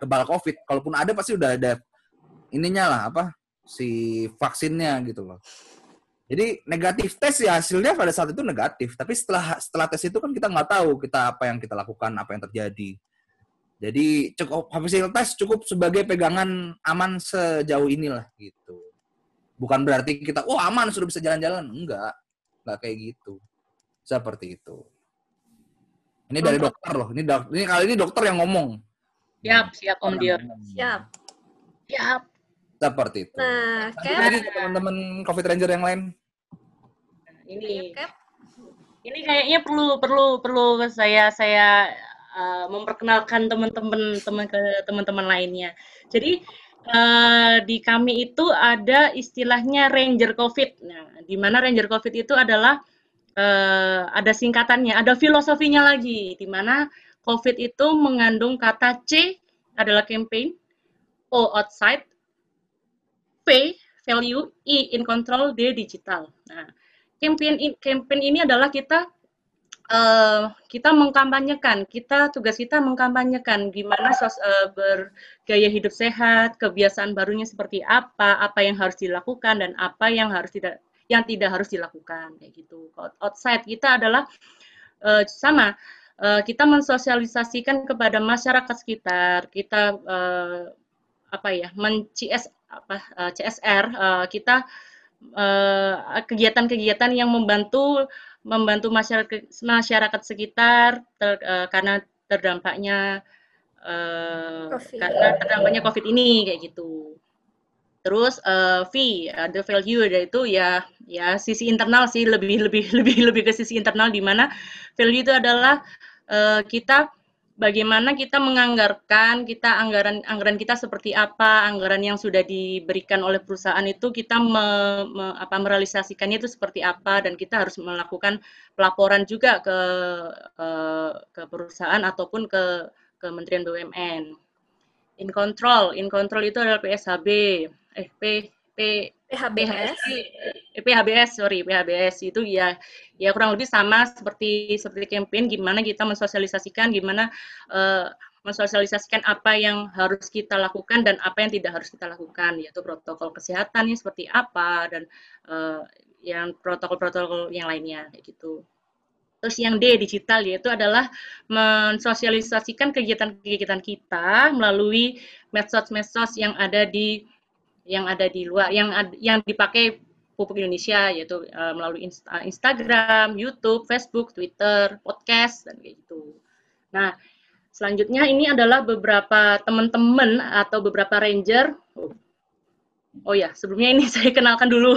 kebal COVID. Kalaupun ada pasti udah ada ininya lah, si vaksinnya gitu loh. Jadi negatif tes ya hasilnya pada saat itu negatif. Tapi setelah tes itu kan kita nggak tahu apa yang kita lakukan, apa yang terjadi. Jadi hasil tes cukup sebagai pegangan aman sejauh inilah gitu. Bukan berarti kita aman sudah bisa jalan-jalan, enggak kayak gitu. Seperti itu. Ini dari dokter loh. Ini kali ini dokter yang ngomong. Siap Om Dio. Siap. Seperti itu. Nah, lagi teman-teman COVID Ranger yang lain. Ini kayaknya perlu saya memperkenalkan teman-teman lainnya. Jadi di kami itu ada istilahnya Ranger COVID. Nah, di mana Ranger COVID itu adalah ada singkatannya, ada filosofinya lagi, di mana COVID itu mengandung kata C adalah campaign, O outside, P value, I in control, D digital. Nah, campaign ini adalah kita mengkampanyekan, tugas kita mengkampanyekan gimana bergaya hidup sehat, kebiasaan barunya seperti apa yang harus dilakukan dan apa yang tidak harus dilakukan kayak gitu. Outside kita adalah kita mensosialisasikan kepada masyarakat sekitar, kita CSR, kita kegiatan-kegiatan yang membantu masyarakat sekitar karena terdampaknya COVID ini kayak gitu. Terus V, the value yaitu ya sisi internal sih, lebih ke sisi internal, di mana value itu adalah bagaimana kita menganggarkan, anggaran kita seperti apa, anggaran yang sudah diberikan oleh perusahaan itu kita merealisasikannya itu seperti apa, dan kita harus melakukan pelaporan juga ke perusahaan ataupun ke Kementerian BUMN. In control itu adalah PHBS itu ya kurang lebih sama seperti campaign, gimana kita mensosialisasikan apa yang harus kita lakukan dan apa yang tidak harus kita lakukan, yaitu protokol kesehatannya seperti apa dan yang protokol yang lainnya kayak gitu. Terus yang D, digital, yaitu adalah mensosialisasikan kegiatan-kegiatan kita melalui medsos-medsos yang ada di luar, yang dipakai Pupuk Indonesia, yaitu melalui Instagram, YouTube, Facebook, Twitter, podcast, dan kayak gitu. Nah, selanjutnya ini adalah beberapa teman-teman atau beberapa ranger. Oh ya, sebelumnya ini saya kenalkan dulu.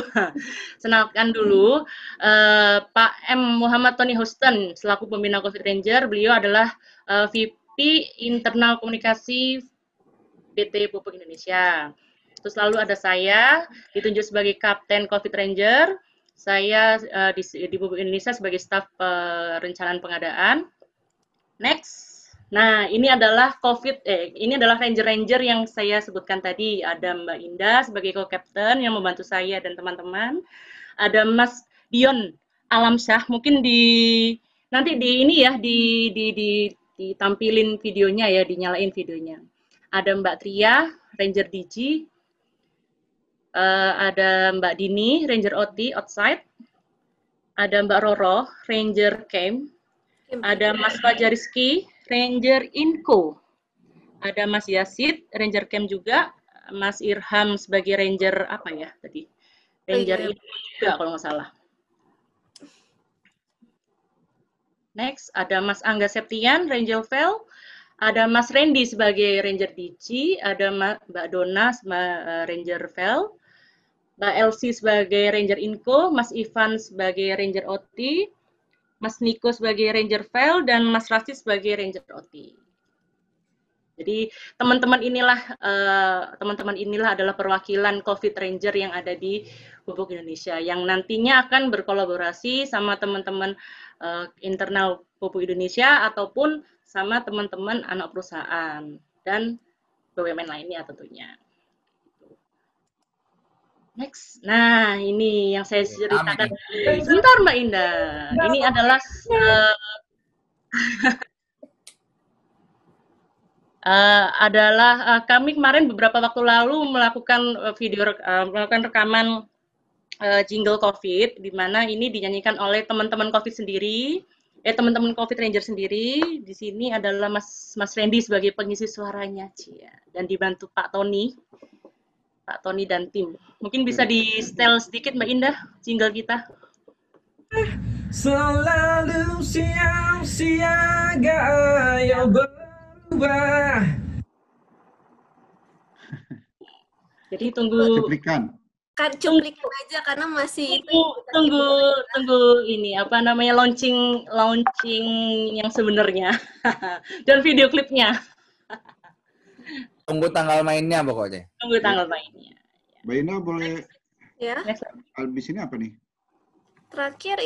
Pak M. Muhammad Tony Houston selaku pembina COVID Ranger. Beliau adalah VP Internal Komunikasi PT Pupuk Indonesia. Terus lalu ada saya, ditunjuk sebagai Kapten COVID Ranger. Saya di Pupuk Indonesia sebagai staf perencanaan pengadaan. Next. Nah, ini adalah ini adalah ranger-ranger yang saya sebutkan tadi. Ada Mbak Indah sebagai co-captain yang membantu saya dan teman-teman. Ada Mas Dion Alamsyah, mungkin nanti ditampilin videonya ya, dinyalain videonya. Ada Mbak Tria, Ranger DG. Ada Mbak Dini, Ranger OT, outside. Ada Mbak Roro, Ranger Camp. Ada Mas Fajariski, Ranger Inco. Ada Mas Yasid, Ranger Camp juga. Mas Irham sebagai Ranger apa ya tadi? Ranger Inco juga kalau nggak salah. Next, ada Mas Angga Septian, Ranger Vel. Ada Mas Randy sebagai Ranger DG. Ada Mbak Dona sebagai Ranger Vel. Mbak Elsie sebagai Ranger Inco. Mas Ivan sebagai Ranger OT. Mas Niko sebagai Ranger Vel, dan Mas Rasti sebagai Ranger OT. Jadi teman-teman inilah adalah perwakilan COVID Ranger yang ada di Pupuk Indonesia, yang nantinya akan berkolaborasi sama teman-teman internal Pupuk Indonesia ataupun sama teman-teman anak perusahaan dan BUMN lainnya tentunya. Next. Nah, ini yang saya ceritakan. Sebentar, Mbak Indah. Ini adalah adalah kami kemarin beberapa waktu lalu melakukan melakukan rekaman jingle COVID, di mana ini dinyanyikan oleh teman-teman COVID sendiri, teman-teman COVID Ranger sendiri. Di sini adalah Mas Randy sebagai pengisi suaranya, Cia, dan dibantu Pak Tony dan tim. Mungkin bisa di setel sedikit Mbak Indah jingle kita. Selalu siap siaga, ayo berubah. Jadi tunggu Cuplikan. Kan cuplikan aja karena masih tunggu ini apa namanya launching yang sebenarnya dan video klipnya. Tunggu tanggal mainnya pokoknya. Tunggu tanggal mainnya. Mbak Ina boleh ya. habis ini apa nih? Terakhir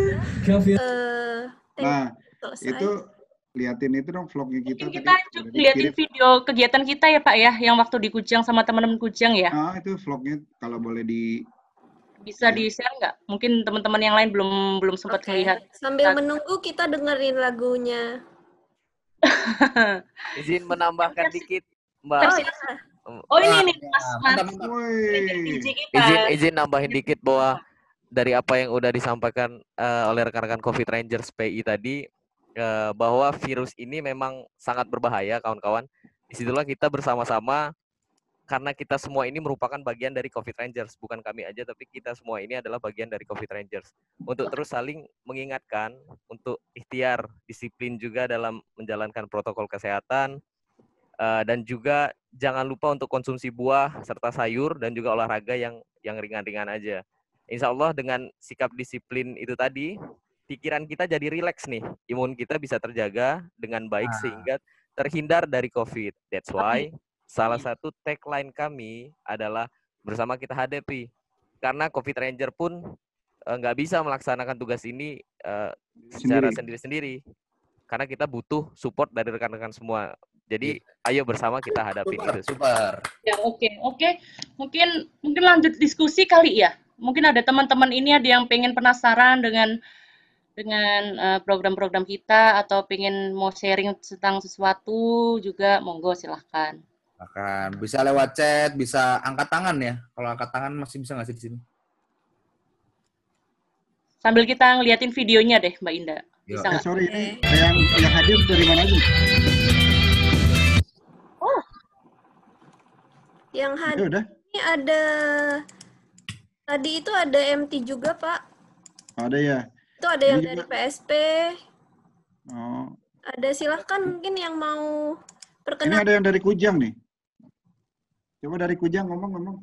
Nah, selesai. itu liatin itu dong vlognya kita. Mungkin kita liatin video kegiatan kita ya Pak ya, yang waktu di Kujang sama teman-teman Kujang ya. Ah, itu vlognya kalau boleh Bisa di-share nggak? Mungkin teman-teman yang lain belum sempat melihat. Sambil menunggu kita dengerin lagunya. Izin menambahkan dikit, Mbak. Oh, ya. Oh ini Mas Woi. Izin nambahin dikit bahwa dari apa yang udah disampaikan oleh rekan-rekan COVID Rangers PI tadi, bahwa virus ini memang sangat berbahaya, kawan-kawan. Disitulah kita bersama-sama, karena kita semua ini merupakan bagian dari COVID Rangers, bukan kami aja, tapi kita semua ini adalah bagian dari COVID Rangers. Untuk terus saling mengingatkan, untuk ikhtiar, disiplin juga dalam menjalankan protokol kesehatan, dan juga jangan lupa untuk konsumsi buah serta sayur dan juga olahraga yang ringan-ringan aja. Insya Allah dengan sikap disiplin itu tadi, pikiran kita jadi rileks nih, imun kita bisa terjaga dengan baik sehingga terhindar dari COVID. That's why salah satu tagline kami adalah bersama kita hadapi. Karena COVID Ranger pun nggak bisa melaksanakan tugas ini secara sendiri-sendiri. Karena kita butuh support dari rekan-rekan semua. Jadi ayo bersama kita hadapi itu. Super. Ya oke. Mungkin lanjut diskusi kali ya. Mungkin ada teman-teman ini ada yang pengen penasaran dengan program-program kita atau pengen mau sharing tentang sesuatu juga, monggo silahkan. Bisa lewat chat, bisa angkat tangan ya. Kalau angkat tangan masih bisa nggak sih di sini? Sambil kita ngeliatin videonya deh, Mbak Indah. Bisa nggak? Sorry, ini yang hadir dari mana aja? Oh, yang hadir udah. Ini ada tadi itu ada MT juga Pak. Ada ya. Itu ada yang dari PSP. Oh. Ada silahkan mungkin yang mau Ini perkenalan. ada yang dari Kujang nih. Coba dari Kujang ngomong.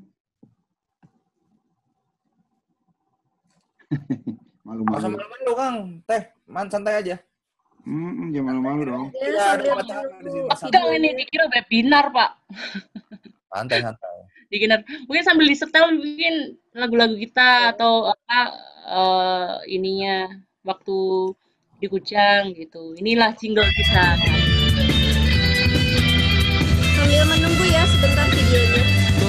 Malu-malu. Masa malu-malu Kang, teh, santai aja. Jangan malu-malu dong. Ya, Kang ini dikira webinar Pak. Santai. Dikira mungkin sambil disetel mungkin lagu-lagu kita atau apa ininya waktu di Kujang gitu. Inilah jingle kita. Sambil menunggu ya sebentar videonya.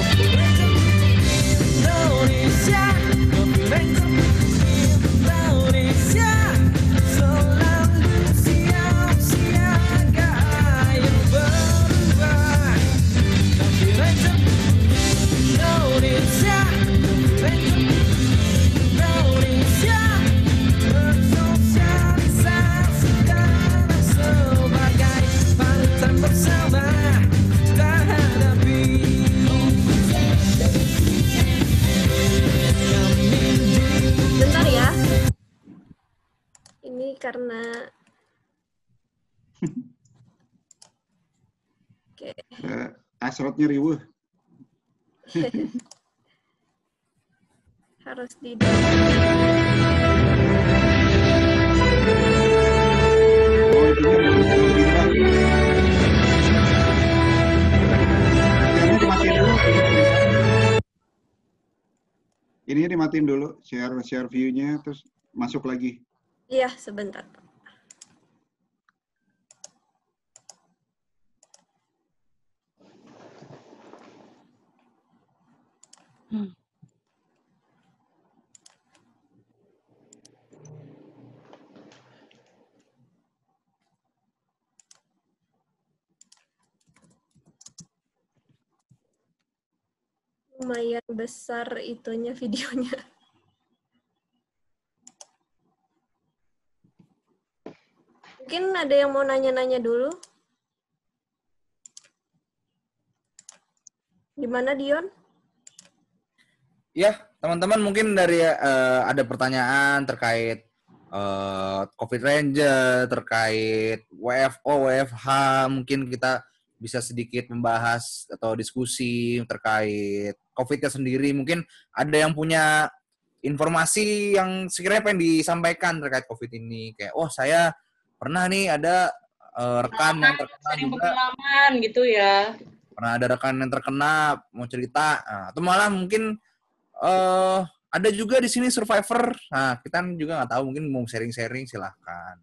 Bentar ya. Ini karena Oke. Asrotnya riweuh. Harus di Ini dimatiin dulu, share view-nya, terus masuk lagi. Iya, sebentar. lumayan besar itunya videonya. Mungkin ada yang mau nanya-nanya dulu. Gimana, Dion? Ya, teman-teman mungkin dari ada pertanyaan terkait COVID Ranger, terkait WFO, WFH, mungkin kita bisa sedikit membahas atau diskusi terkait COVID-nya sendiri. Mungkin ada yang punya informasi yang sekiranya pengen disampaikan terkait COVID ini. Kayak, oh saya pernah nih ada rekan yang terkena Sering juga. pengalaman gitu ya. Pernah ada rekan yang terkena, mau cerita. Nah, atau malah mungkin ada juga di sini survivor. Nah, kita juga nggak tahu, mungkin mau sharing-sharing silahkan.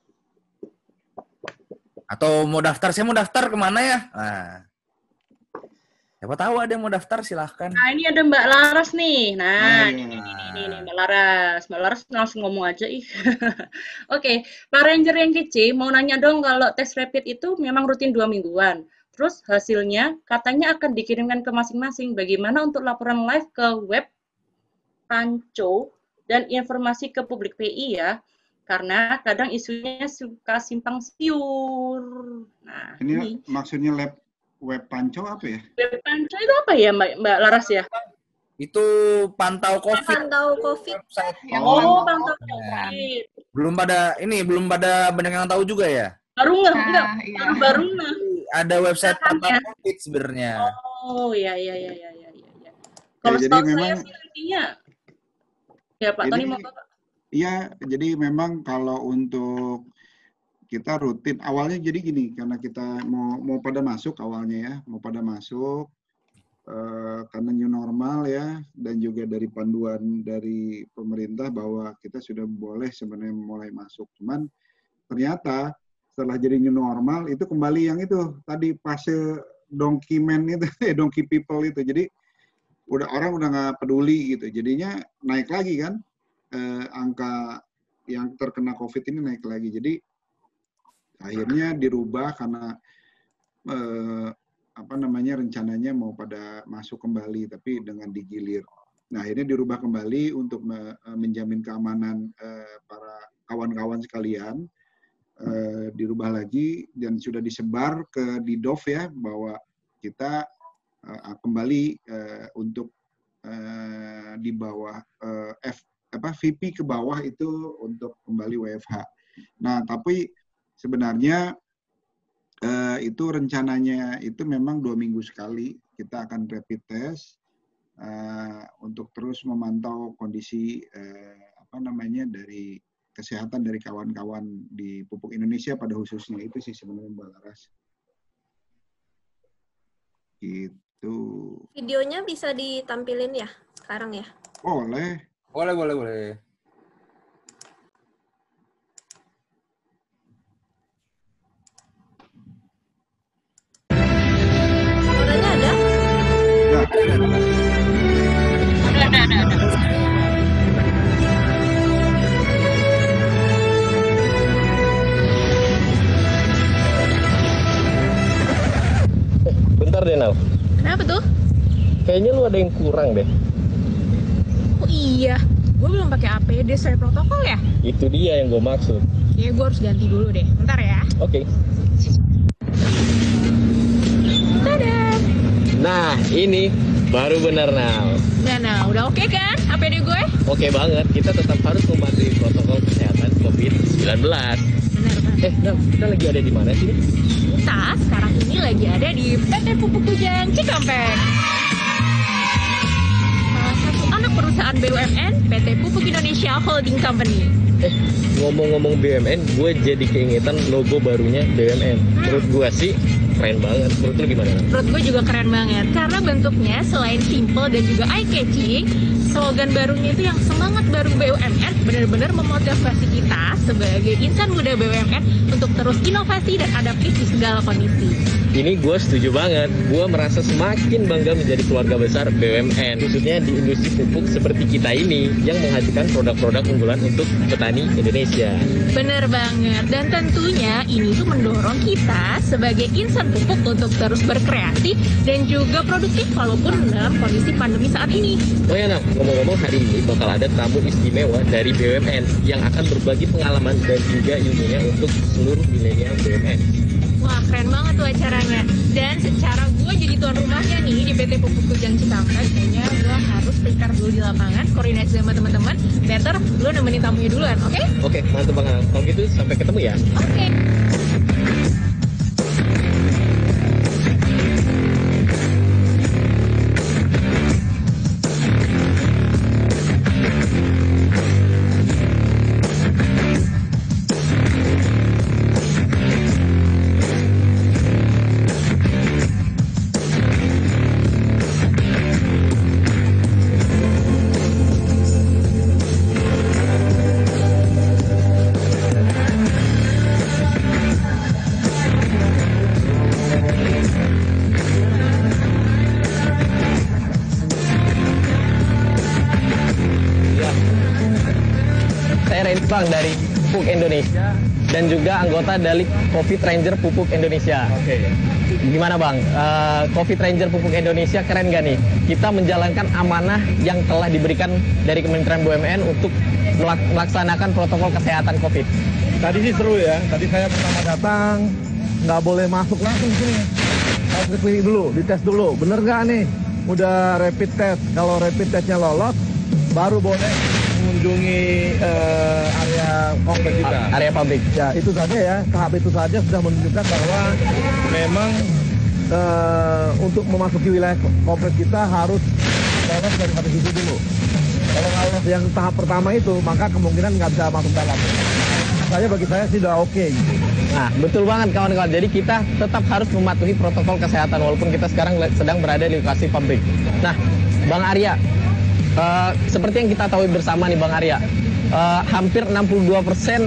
Atau mau daftar, saya mau daftar kemana ya? Nah, siapa tahu ada yang mau daftar silahkan. Nah, ini ada Mbak Laras nih. Nah, iya. ini Mbak Laras. Mbak Laras langsung ngomong aja ih. Oke, Pak Ranger yang kece mau nanya dong, kalau tes rapid itu memang rutin 2 mingguan. Terus hasilnya katanya akan dikirimkan ke masing-masing. Bagaimana untuk laporan live ke web Panco dan informasi ke publik PI ya? Karena kadang isunya suka simpang siur. Nah, Ini maksudnya web Panco apa ya? web Panco itu apa ya, Mbak Laras ya? Itu pantau COVID. Pantau COVID. Website. Oh, pantau COVID. Belum pada banyak yang tahu juga ya? Baru nggak? Nah, Enggak, iya. baru nggak. Ada website pantau Ya. COVID sebenarnya. Oh, iya. Kalau jadi setahu saya memang- sih nantinya. Ya, Pak Tony mau Pak. Iya, jadi memang kalau untuk kita rutin awalnya jadi gini, karena kita mau pada masuk awalnya ya, karena new normal ya, dan juga dari panduan dari pemerintah bahwa kita sudah boleh sebenarnya mulai masuk. Cuman ternyata setelah jadi new normal itu kembali yang itu tadi fase donkey man itu, donkey people itu. Jadi orang udah nggak peduli gitu. Jadinya naik lagi kan, angka yang terkena COVID ini naik lagi. Jadi akhirnya dirubah karena rencananya mau pada masuk kembali tapi dengan digilir. Nah, akhirnya dirubah kembali untuk menjamin keamanan para kawan-kawan sekalian. Dirubah lagi dan sudah disebar ke Didov ya, bahwa kita kembali untuk di bawah VP ke bawah itu untuk kembali WFH. Nah, tapi sebenarnya itu rencananya itu memang 2 minggu sekali kita akan rapid test untuk terus memantau kondisi dari kesehatan dari kawan-kawan di Pupuk Indonesia pada khususnya. Itu sih sebenarnya Mbak Laras. Gitu. Videonya bisa ditampilin ya sekarang ya? Boleh. Boleh. Suaranya ada? Ada. Bentar deh, Nal. Kenapa tuh? Kayaknya lu ada yang kurang deh. Oh iya, gue belum pakai APD sesuai protokol ya? Itu dia yang gue maksud. Kayaknya gue harus ganti dulu deh. Bentar ya. Oke. Dadah. Nah, ini baru benar, Nal. Nah, udah oke kan APD gue? Oke banget, kita tetap harus mematuhi protokol kesehatan COVID-19. Benar, Bang. Nal, kita lagi ada di mana sih? Kita sekarang ini lagi ada di PT Pupuk Kujang Cikampek. Salah satu anak perusahaan BUMN, PT Pupuk Indonesia Holding Company. Ngomong-ngomong BUMN, gue jadi keingetan logo barunya BUMN. Menurut gue sih keren banget. Menurut lu gimana? Menurut gue juga keren banget, karena bentuknya selain simple dan juga eye-catching, slogan barunya itu yang semangat baru BUMN benar-benar memotivasi kita sebagai insan muda BUMN untuk terus inovasi dan adaptif di segala kondisi. Ini gue setuju banget. Gue merasa semakin bangga menjadi keluarga besar BUMN, khususnya di industri pupuk seperti kita ini yang menghasilkan produk-produk unggulan untuk petani Indonesia. Bener banget, dan tentunya ini tuh mendorong kita sebagai insan insan pupuk untuk terus berkreasi dan juga produktif walaupun dalam kondisi pandemi saat ini. Oh ya, ngomong-ngomong, hari ini bakal ada tamu istimewa dari BUMN yang akan berbagi pengalaman dan juga ilmunya untuk seluruh milenial BUMN. Wah, keren banget tuh acaranya. Dan secara gue jadi tuan rumahnya nih di PT Pupuk Kujang Cikampek, kayaknya gue harus prepare dulu di lapangan, koordinasi sama teman-teman. Better lu nemenin tamunya duluan, oke? Oke, mantap banget. Kalau gitu sampai ketemu ya. Oke. Dari Pupuk Indonesia dan juga anggota dari Covid Ranger Pupuk Indonesia. Oke. Gimana Bang? Covid Ranger Pupuk Indonesia keren gak nih? Kita menjalankan amanah yang telah diberikan dari Kementerian BUMN untuk melaksanakan protokol kesehatan Covid. Tadi sih seru ya. Tadi saya pertama datang, nggak boleh masuk langsung sini. Harus dipilih dulu, dites dulu. Bener nggak nih? Udah rapid test. Kalau rapid testnya lolos, baru boleh mengunjungi area kompleks kita. Area pabrik. Ya, itu saja ya. Tahap itu saja sudah menunjukkan bahwa memang untuk memasuki wilayah kompleks kita harus lolos dari satu sisi dulu. Kalau lolos yang tahap pertama itu, maka kemungkinan nggak bisa masuk dalam. Bagi saya sih udah oke. Nah, betul banget kawan-kawan. Jadi kita tetap harus mematuhi protokol kesehatan walaupun kita sekarang sedang berada di lokasi pabrik. Nah, Bang Arya, seperti yang kita tahu bersama nih Bang Arya, hampir 62%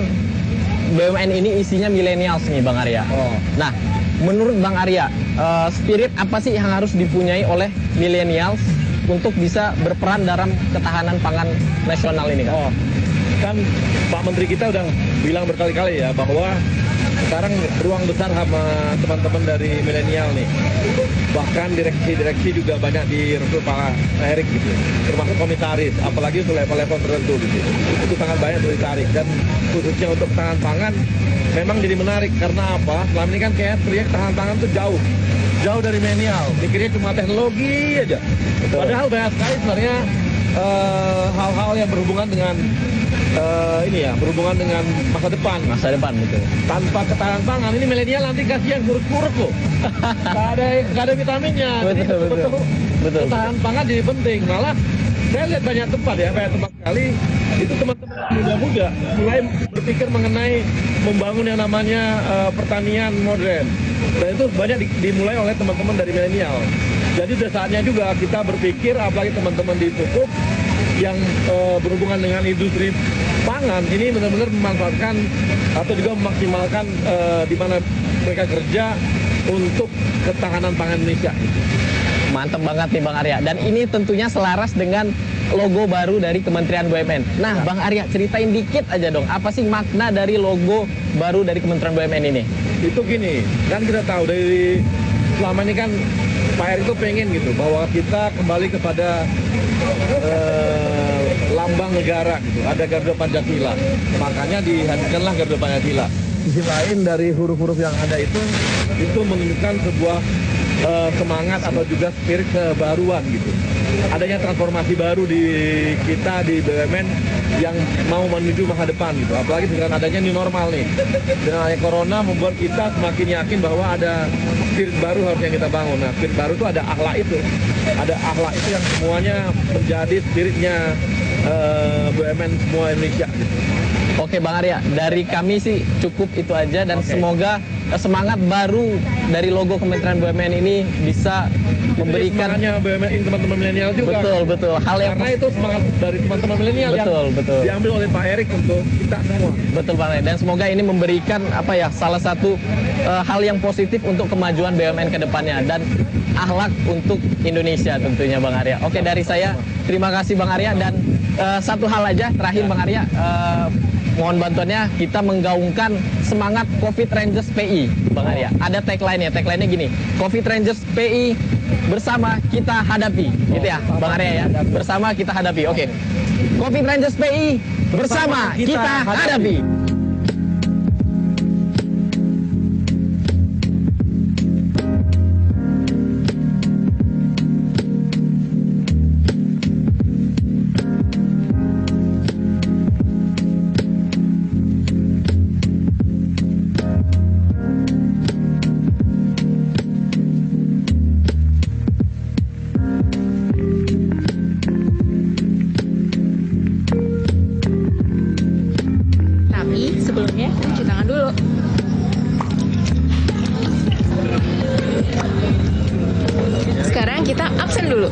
BUMN ini isinya millennials nih Bang Arya. Nah, menurut Bang Arya, spirit apa sih yang harus dipunyai oleh millennials untuk bisa berperan dalam ketahanan pangan nasional ini kan? Kan Pak Menteri kita udah bilang berkali-kali ya bahwa sekarang ruang besar sama teman-teman dari milenial nih. Bahkan direksi-direksi juga banyak direkrut Pak Erik gitu. Termasuk komisaris, apalagi untuk level-level tertentu gitu. Itu sangat banyak untuk ditarik. Dan khususnya untuk ketahanan pangan memang jadi menarik. Karena apa? Selama ini kan kayak teriak ketahanan pangan tuh jauh dari milenial. Mikirnya cuma teknologi aja. Betul. Padahal banyak sekali sebenarnya hal-hal yang berhubungan dengan berhubungan dengan masa depan. Masa depan, betul. Tanpa ketahanan pangan, ini milenial nanti kasihan kurus-kurus loh. Gak ada vitaminnya. Betul. Ketahanan pangan jadi penting. Malah saya lihat banyak tempat ya, banyak tempat sekali itu teman-teman muda-muda mulai berpikir mengenai membangun yang namanya pertanian modern. Dan itu banyak dimulai oleh teman-teman dari milenial. Jadi sudah saatnya juga kita berpikir, apalagi teman-teman di pupuk yang berhubungan dengan industri pangan ini benar-benar memanfaatkan atau juga memaksimalkan di mana mereka kerja untuk ketahanan pangan Indonesia. Mantap banget nih Bang Arya. Dan ini tentunya selaras dengan logo baru dari Kementerian BUMN. Nah, Bang Arya, ceritain dikit aja dong, apa sih makna dari logo baru dari Kementerian BUMN ini? Itu gini, kan kita tahu dari selama ini kan Pak Erik itu pengen gitu bahwa kita kembali kepada lambang negara gitu, ada Garuda Pancasila. Makanya dihadirkanlah Garuda Pancasila. Sisi lain dari huruf-huruf yang ada itu menunjukkan sebuah semangat atau juga spirit kebaruan gitu. Adanya transformasi baru di kita di BUMN yang mau menuju masa depan gitu. Apalagi dengan adanya new normal nih. Dengan adanya corona membuat kita semakin yakin bahwa ada spirit baru harus yang kita bangun. Nah, spirit baru itu ada akhlak itu. Ada akhlak itu yang semuanya menjadi spiritnya BUMN semua Indonesia gitu. Oke Bang Arya, dari kami sih cukup itu aja dan semoga semangat baru dari logo Kementerian BUMN ini bisa memberikan BUMN ini teman-teman milenial juga. Betul. Hal yang karena itu semangat dari teman-teman milenial yang diambil oleh Pak Erik untuk kita semua. Betul Bang Arya, dan semoga ini memberikan salah satu hal yang positif untuk kemajuan BUMN ke depannya dan akhlak untuk Indonesia tentunya Bang Arya. Oke, dari saya terima kasih Bang Arya dan satu hal aja terakhir Bang Arya. mohon bantuannya kita menggaungkan semangat Covid Rangers PI, Bang Arya. Ada tagline-nya gini, Covid Rangers PI bersama kita hadapi, gitu ya, Bang Arya ya. Bersama kita hadapi, oke. Covid Rangers PI bersama kita hadapi. Sebelumnya cuci tangan dulu. Sekarang kita absen dulu.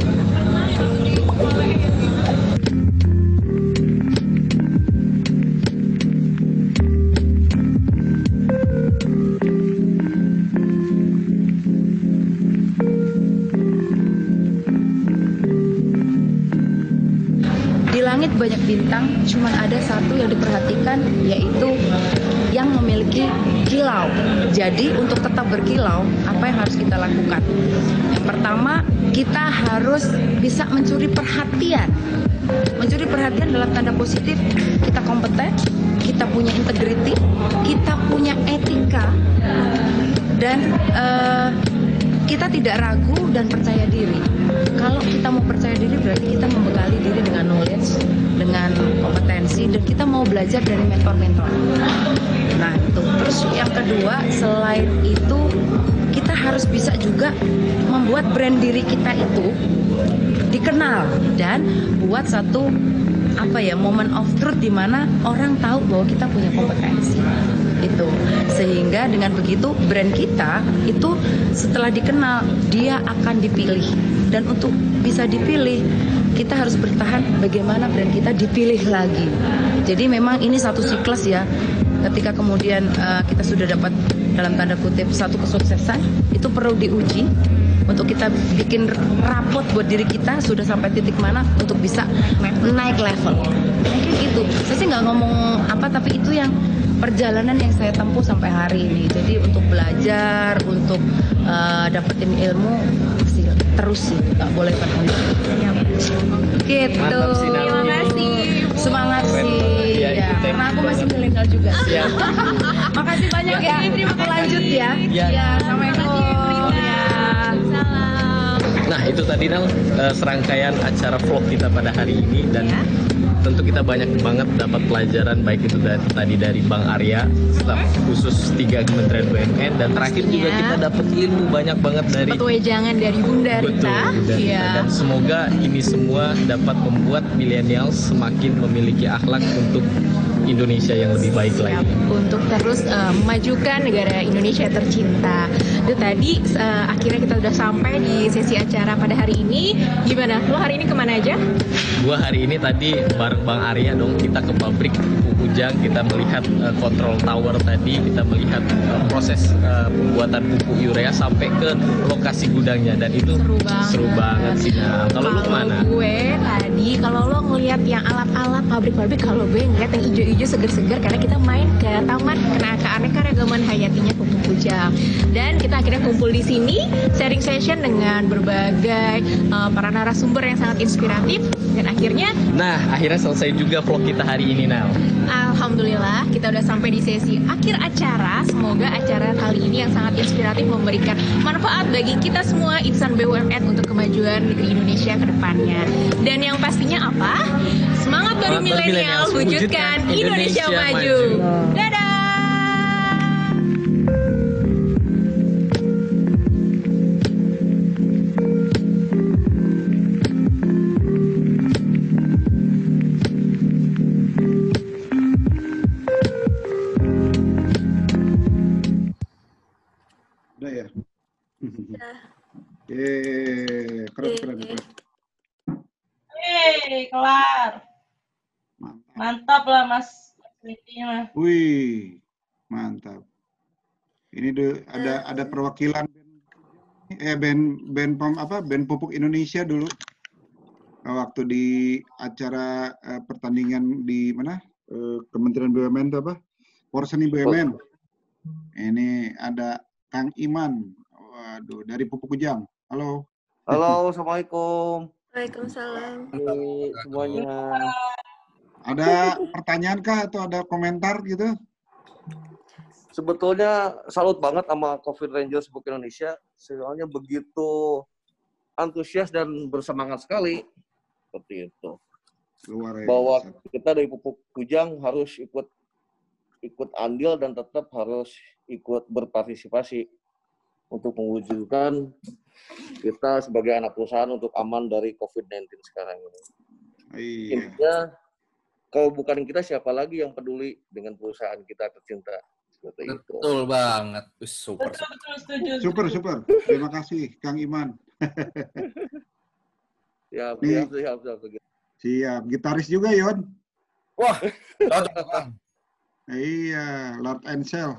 Di langit banyak bintang, cuman ada satu yang diperhatikan, yaitu yang memiliki kilau. Jadi untuk tetap berkilau, apa yang harus kita lakukan? Yang pertama, kita harus bisa mencuri perhatian. Mencuri perhatian dalam tanda positif, kita kompeten, kita punya integriti, kita punya etika, dan kita tidak ragu dan percaya diri. Kalau kita mau percaya diri, berarti kita membekali diri dengan knowledge, dengan kompetensi, dan kita mau belajar dari mentor-mentor. Nah, itu. Terus yang kedua, selain itu, kita harus bisa juga membuat brand diri kita itu dikenal dan buat satu moment of truth di mana orang tahu bahwa kita punya kompetensi. Itu sehingga dengan begitu brand kita itu setelah dikenal dia akan dipilih, dan untuk bisa dipilih kita harus bertahan bagaimana brand kita dipilih lagi. Jadi memang ini satu siklus ya. Ketika kemudian kita sudah dapat dalam tanda kutip satu kesuksesan, itu perlu diuji untuk kita bikin rapot buat diri kita sudah sampai titik mana untuk bisa naik level. Mungkin itu. Saya sih nggak ngomong apa, tapi itu yang perjalanan yang saya tempuh sampai hari ini. Jadi untuk belajar, untuk dapetin ilmu, masih terus sih, nggak boleh berhenti. Gitu. Terima kasih. Semangat sih. Ya, karena aku masih milenial juga. Ya. Makasih banyak ya. Aku lanjut ya. Ya. Assalamualaikum. Ya. Salam. Nah, itu tadi Nal serangkaian acara vlog kita pada hari ini, dan tentu kita banyak banget dapat pelajaran, baik itu tadi dari Bang Arya, staf khusus 3 Kementerian BUMN, dan terakhir juga kita dapat ilmu banyak banget dari wejangan dari Bunda Rita. Dan semoga ini semua dapat membuat milenial semakin memiliki akhlak untuk Indonesia yang lebih baik lagi. Untuk terus memajukan negara Indonesia tercinta. Itu tadi akhirnya kita udah sampai di sesi acara pada hari ini. Gimana? Lo hari ini kemana aja? Gua hari ini tadi bareng Bang Arya dong, kita ke pabrik Pupuk Ujang, kita melihat control tower tadi, kita melihat proses pembuatan pupuk urea sampai ke lokasi gudangnya, dan itu seru banget sih. Nah, kalau lu kemana? Gue tadi, kalau lo ngelihat yang alat-alat pabrik-pabrik, kalau gue ngeliat yang hijau-hijau seger-seger, karena kita main ke taman keanekaragaman hayatinya Pupuk Ujang, dan kita akhirnya kumpul di sini sharing session dengan berbagai para narasumber yang sangat inspiratif, dan akhirnya selesai juga vlog kita hari ini, Nal. Alhamdulillah kita udah sampai di sesi akhir acara. Semoga acara kali ini yang sangat inspiratif memberikan manfaat bagi kita semua insan BUMN untuk kemajuan negeri Indonesia ke depannya. Dan yang pastinya apa? Semangat baru milenial, wujudkan Indonesia maju. Dadah. Keren. Kelar. Mantap lah Mas. Wih, mantap. Ini ada perwakilan band Pupuk Indonesia dulu. Waktu di acara pertandingan di mana? Kementerian BUMN itu apa? Porseni BUMN. Ini ada Kang Iman. Waduh, dari Pupuk Kujang. Halo. Halo, Assalamualaikum. Waalaikumsalam. Semuanya. Ada pertanyaan kah atau ada komentar gitu? Sebetulnya salut banget sama Covid Rangers Pupuk Indonesia. Soalnya begitu antusias dan bersemangat sekali. Seperti itu. Luar biasa. Bahwa kita dari Pupuk Kujang harus ikut andil dan tetap harus ikut berpartisipasi untuk mewujudkan kita sebagai anak perusahaan untuk aman dari COVID-19 sekarang ini. Iya. Intinya, kalau bukan kita, siapa lagi yang peduli dengan perusahaan kita tercinta? Seperti itu. Betul banget. Super. Super. Terima kasih, Kang Iman. Siap. Gitaris juga, Yon. Wah, cocok, Bang. Iya, Lord Ansel.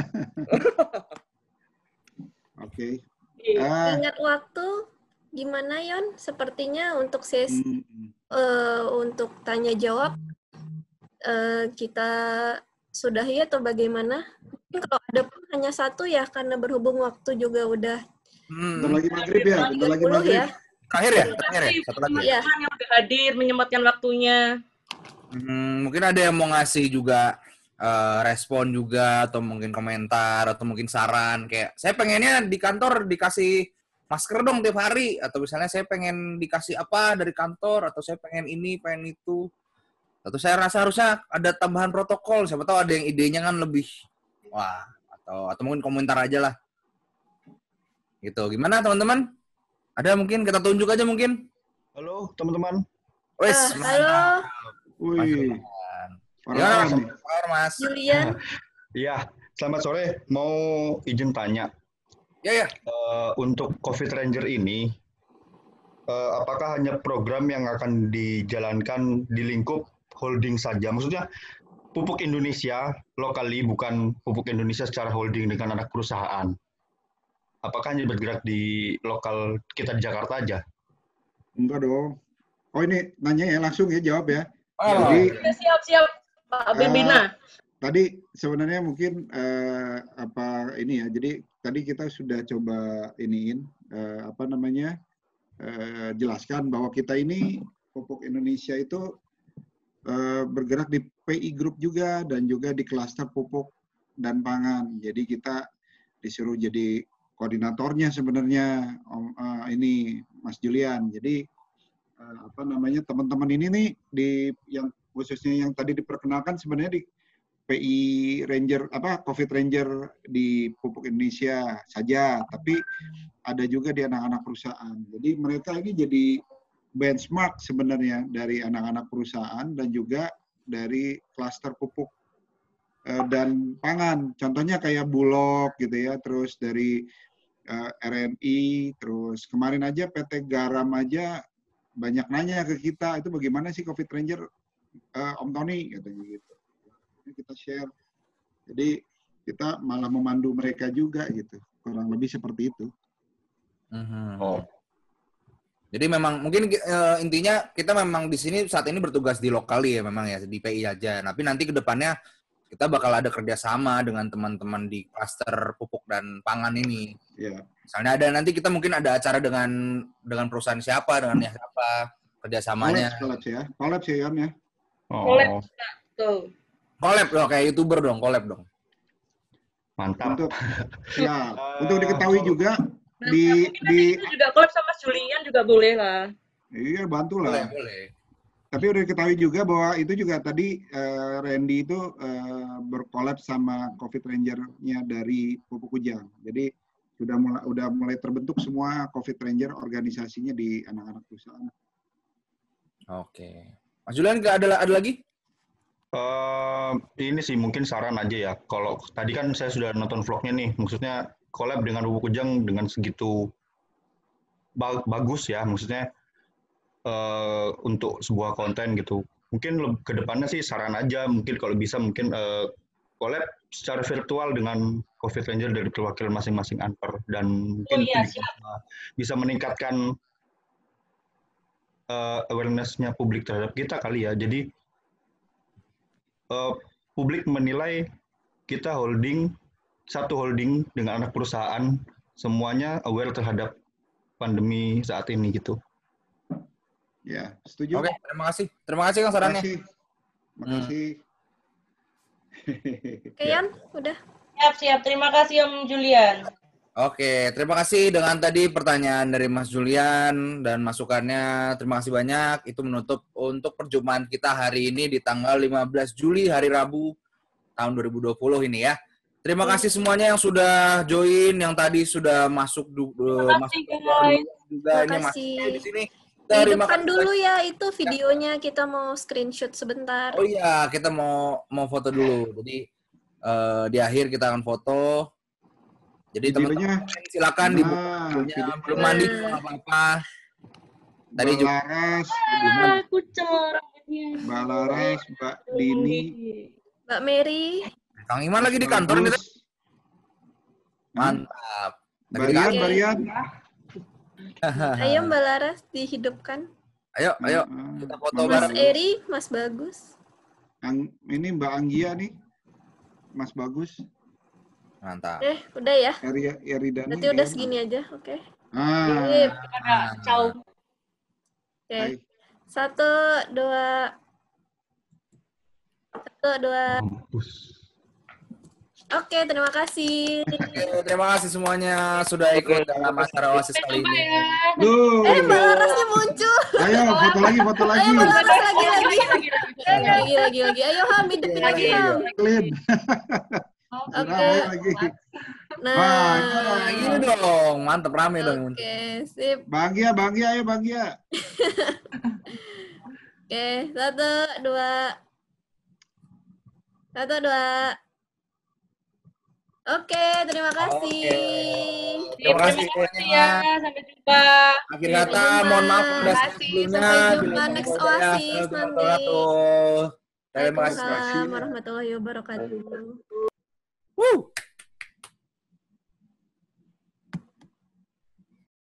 Oke. Ingat waktu gimana, Yon? Sepertinya untuk sesi untuk tanya jawab kita sudahi atau bagaimana? Mungkin kalau ada pun hanya satu ya, karena berhubung waktu juga udah. Bentar lagi maghrib ya. Terakhir ya? Satu lagi. Teman-teman yang udah hadir, menyempatkan waktunya. Mungkin ada yang mau ngasih juga respon juga, atau mungkin komentar, atau mungkin saran. Kayak, saya pengennya di kantor dikasih masker dong tiap hari. Atau misalnya saya pengen dikasih apa dari kantor, atau saya pengen ini, pengen itu. Atau saya rasa harusnya ada tambahan protokol. Siapa tahu ada yang idenya kan lebih, wah, atau mungkin komentar aja lah. Gitu. Gimana teman-teman? Ada mungkin kita tunjuk aja mungkin. Halo teman-teman. Wes, halo. Wih. Ya, Mas. Julian. Iya, selamat sore. Mau izin tanya. Ya. Untuk Covid Ranger ini, apakah hanya program yang akan dijalankan di lingkup holding saja? Maksudnya Pupuk Indonesia lokali, bukan Pupuk Indonesia secara holding dengan anak perusahaan. Apakah hanya bergerak di lokal kita di Jakarta aja? Enggak dong. Oh ini nanya ya, langsung ya jawab ya. Jadi siap Pak Bimbina. Tadi sebenarnya mungkin ini ya. Jadi tadi kita sudah coba jelaskan bahwa kita ini Pupuk Indonesia itu bergerak di PI Group juga dan juga di klaster pupuk dan pangan. Jadi kita disuruh jadi koordinatornya sebenarnya ini Mas Julian. Jadi teman-teman ini nih yang khususnya yang tadi diperkenalkan sebenarnya di PI Ranger Covid Ranger di Pupuk Indonesia saja, tapi ada juga di anak-anak perusahaan. Jadi mereka ini jadi benchmark sebenarnya dari anak-anak perusahaan dan juga dari klaster pupuk dan pangan. Contohnya kayak Bulog gitu ya, terus dari RNI, terus kemarin aja PT Garam aja banyak nanya ke kita, itu bagaimana sih Covid Ranger Om Tony, katanya gitu. Ini kita share. Jadi kita malah memandu mereka juga gitu. Kurang lebih seperti itu. Jadi memang mungkin intinya kita memang di sini saat ini bertugas di lokal ya memang ya, di PI aja. Tapi nanti ke depannya kita bakal ada kerjasama dengan teman-teman di klaster pupuk dan pangan ini. Yeah. Misalnya ada nanti kita mungkin ada acara dengan perusahaan siapa, dengan siapa, kerjasamanya. Collab ya, Yon ya. Collab, tuh. Collab dong, kayak YouTuber dong, collab dong. Mantap. Untuk diketahui juga di juga collab sama Julian juga boleh lah. Iya, bantulah. Boleh. Tapi udah diketahui juga bahwa itu juga tadi Randy itu berkolab sama Covid Ranger-nya dari Pupuk Kujang. Jadi udah mulai terbentuk semua Covid Ranger organisasinya di anak-anak perusahaan. Oke. Mas Julian ada lagi? Ini sih mungkin saran aja ya. Kalau tadi kan saya sudah nonton vlognya nih, maksudnya collab dengan Pupuk Kujang dengan segitu bagus ya, maksudnya untuk sebuah konten gitu. Mungkin ke depannya sih saran aja, mungkin kalau bisa mungkin collab secara virtual dengan Covid Ranger dari perwakilan masing-masing Anper, dan mungkin bisa meningkatkan awareness-nya publik terhadap kita kali ya. Jadi publik menilai kita satu holding dengan anak perusahaan semuanya aware terhadap pandemi saat ini gitu. Ya, setuju. Oke, terima kasih. Terima kasih Kang sarannya. Makasih. Oke, Yan, udah. Siap. Terima kasih Om Julian. Oke, terima kasih dengan tadi pertanyaan dari Mas Julian dan masukannya. Terima kasih banyak. Itu menutup untuk perjumpaan kita hari ini di tanggal 15 Juli, hari Rabu tahun 2020 ini ya. Terima kasih semuanya yang sudah join, yang tadi sudah masuk juga ini masih di sini. Dihidupkan dulu ya itu videonya, kita mau screenshot sebentar. Oh iya, kita mau foto dulu. Jadi di akhir kita akan foto. Jadi teman-teman silakan dibuka videonya, belum mandi apa-apa. Tadi juga Mbak Laras, Mbak Dini, Mbak Mary. Kang Iman lagi di kantor nih. Mantap. Barian. Ayo Mbak Laras dihidupkan. Ayo kita foto Mas bareng. Eri, Mas Bagus. Ini Mbak Anggia nih, Mas Bagus. Mantap. Udah ya. Eri Dani. Berarti udah segini aja, oke. Ah. Ciao. Oke. 1, 2. Oke, terima kasih. Terima kasih semuanya sudah ikut dalam acara Oasis kali ini. Mbak Larasnya muncul. Ayo foto lagi. Mbak Laras lagi. Ayo Ham, hidupin lagi Ham. Oke. Nah, ini dong, mantep rame dong. Oke, sip. Bahagia, ayo bahagia. Oke, 1, 2. Oke, terima kasih. Terima kasih ya, sampai jumpa. Akhir kata, mohon maaf udah sebelumnya. Sampai jumpa next Oasis nanti. Terima kasih. Waalaikumsalam warahmatullahi wabarakatuh. Woo.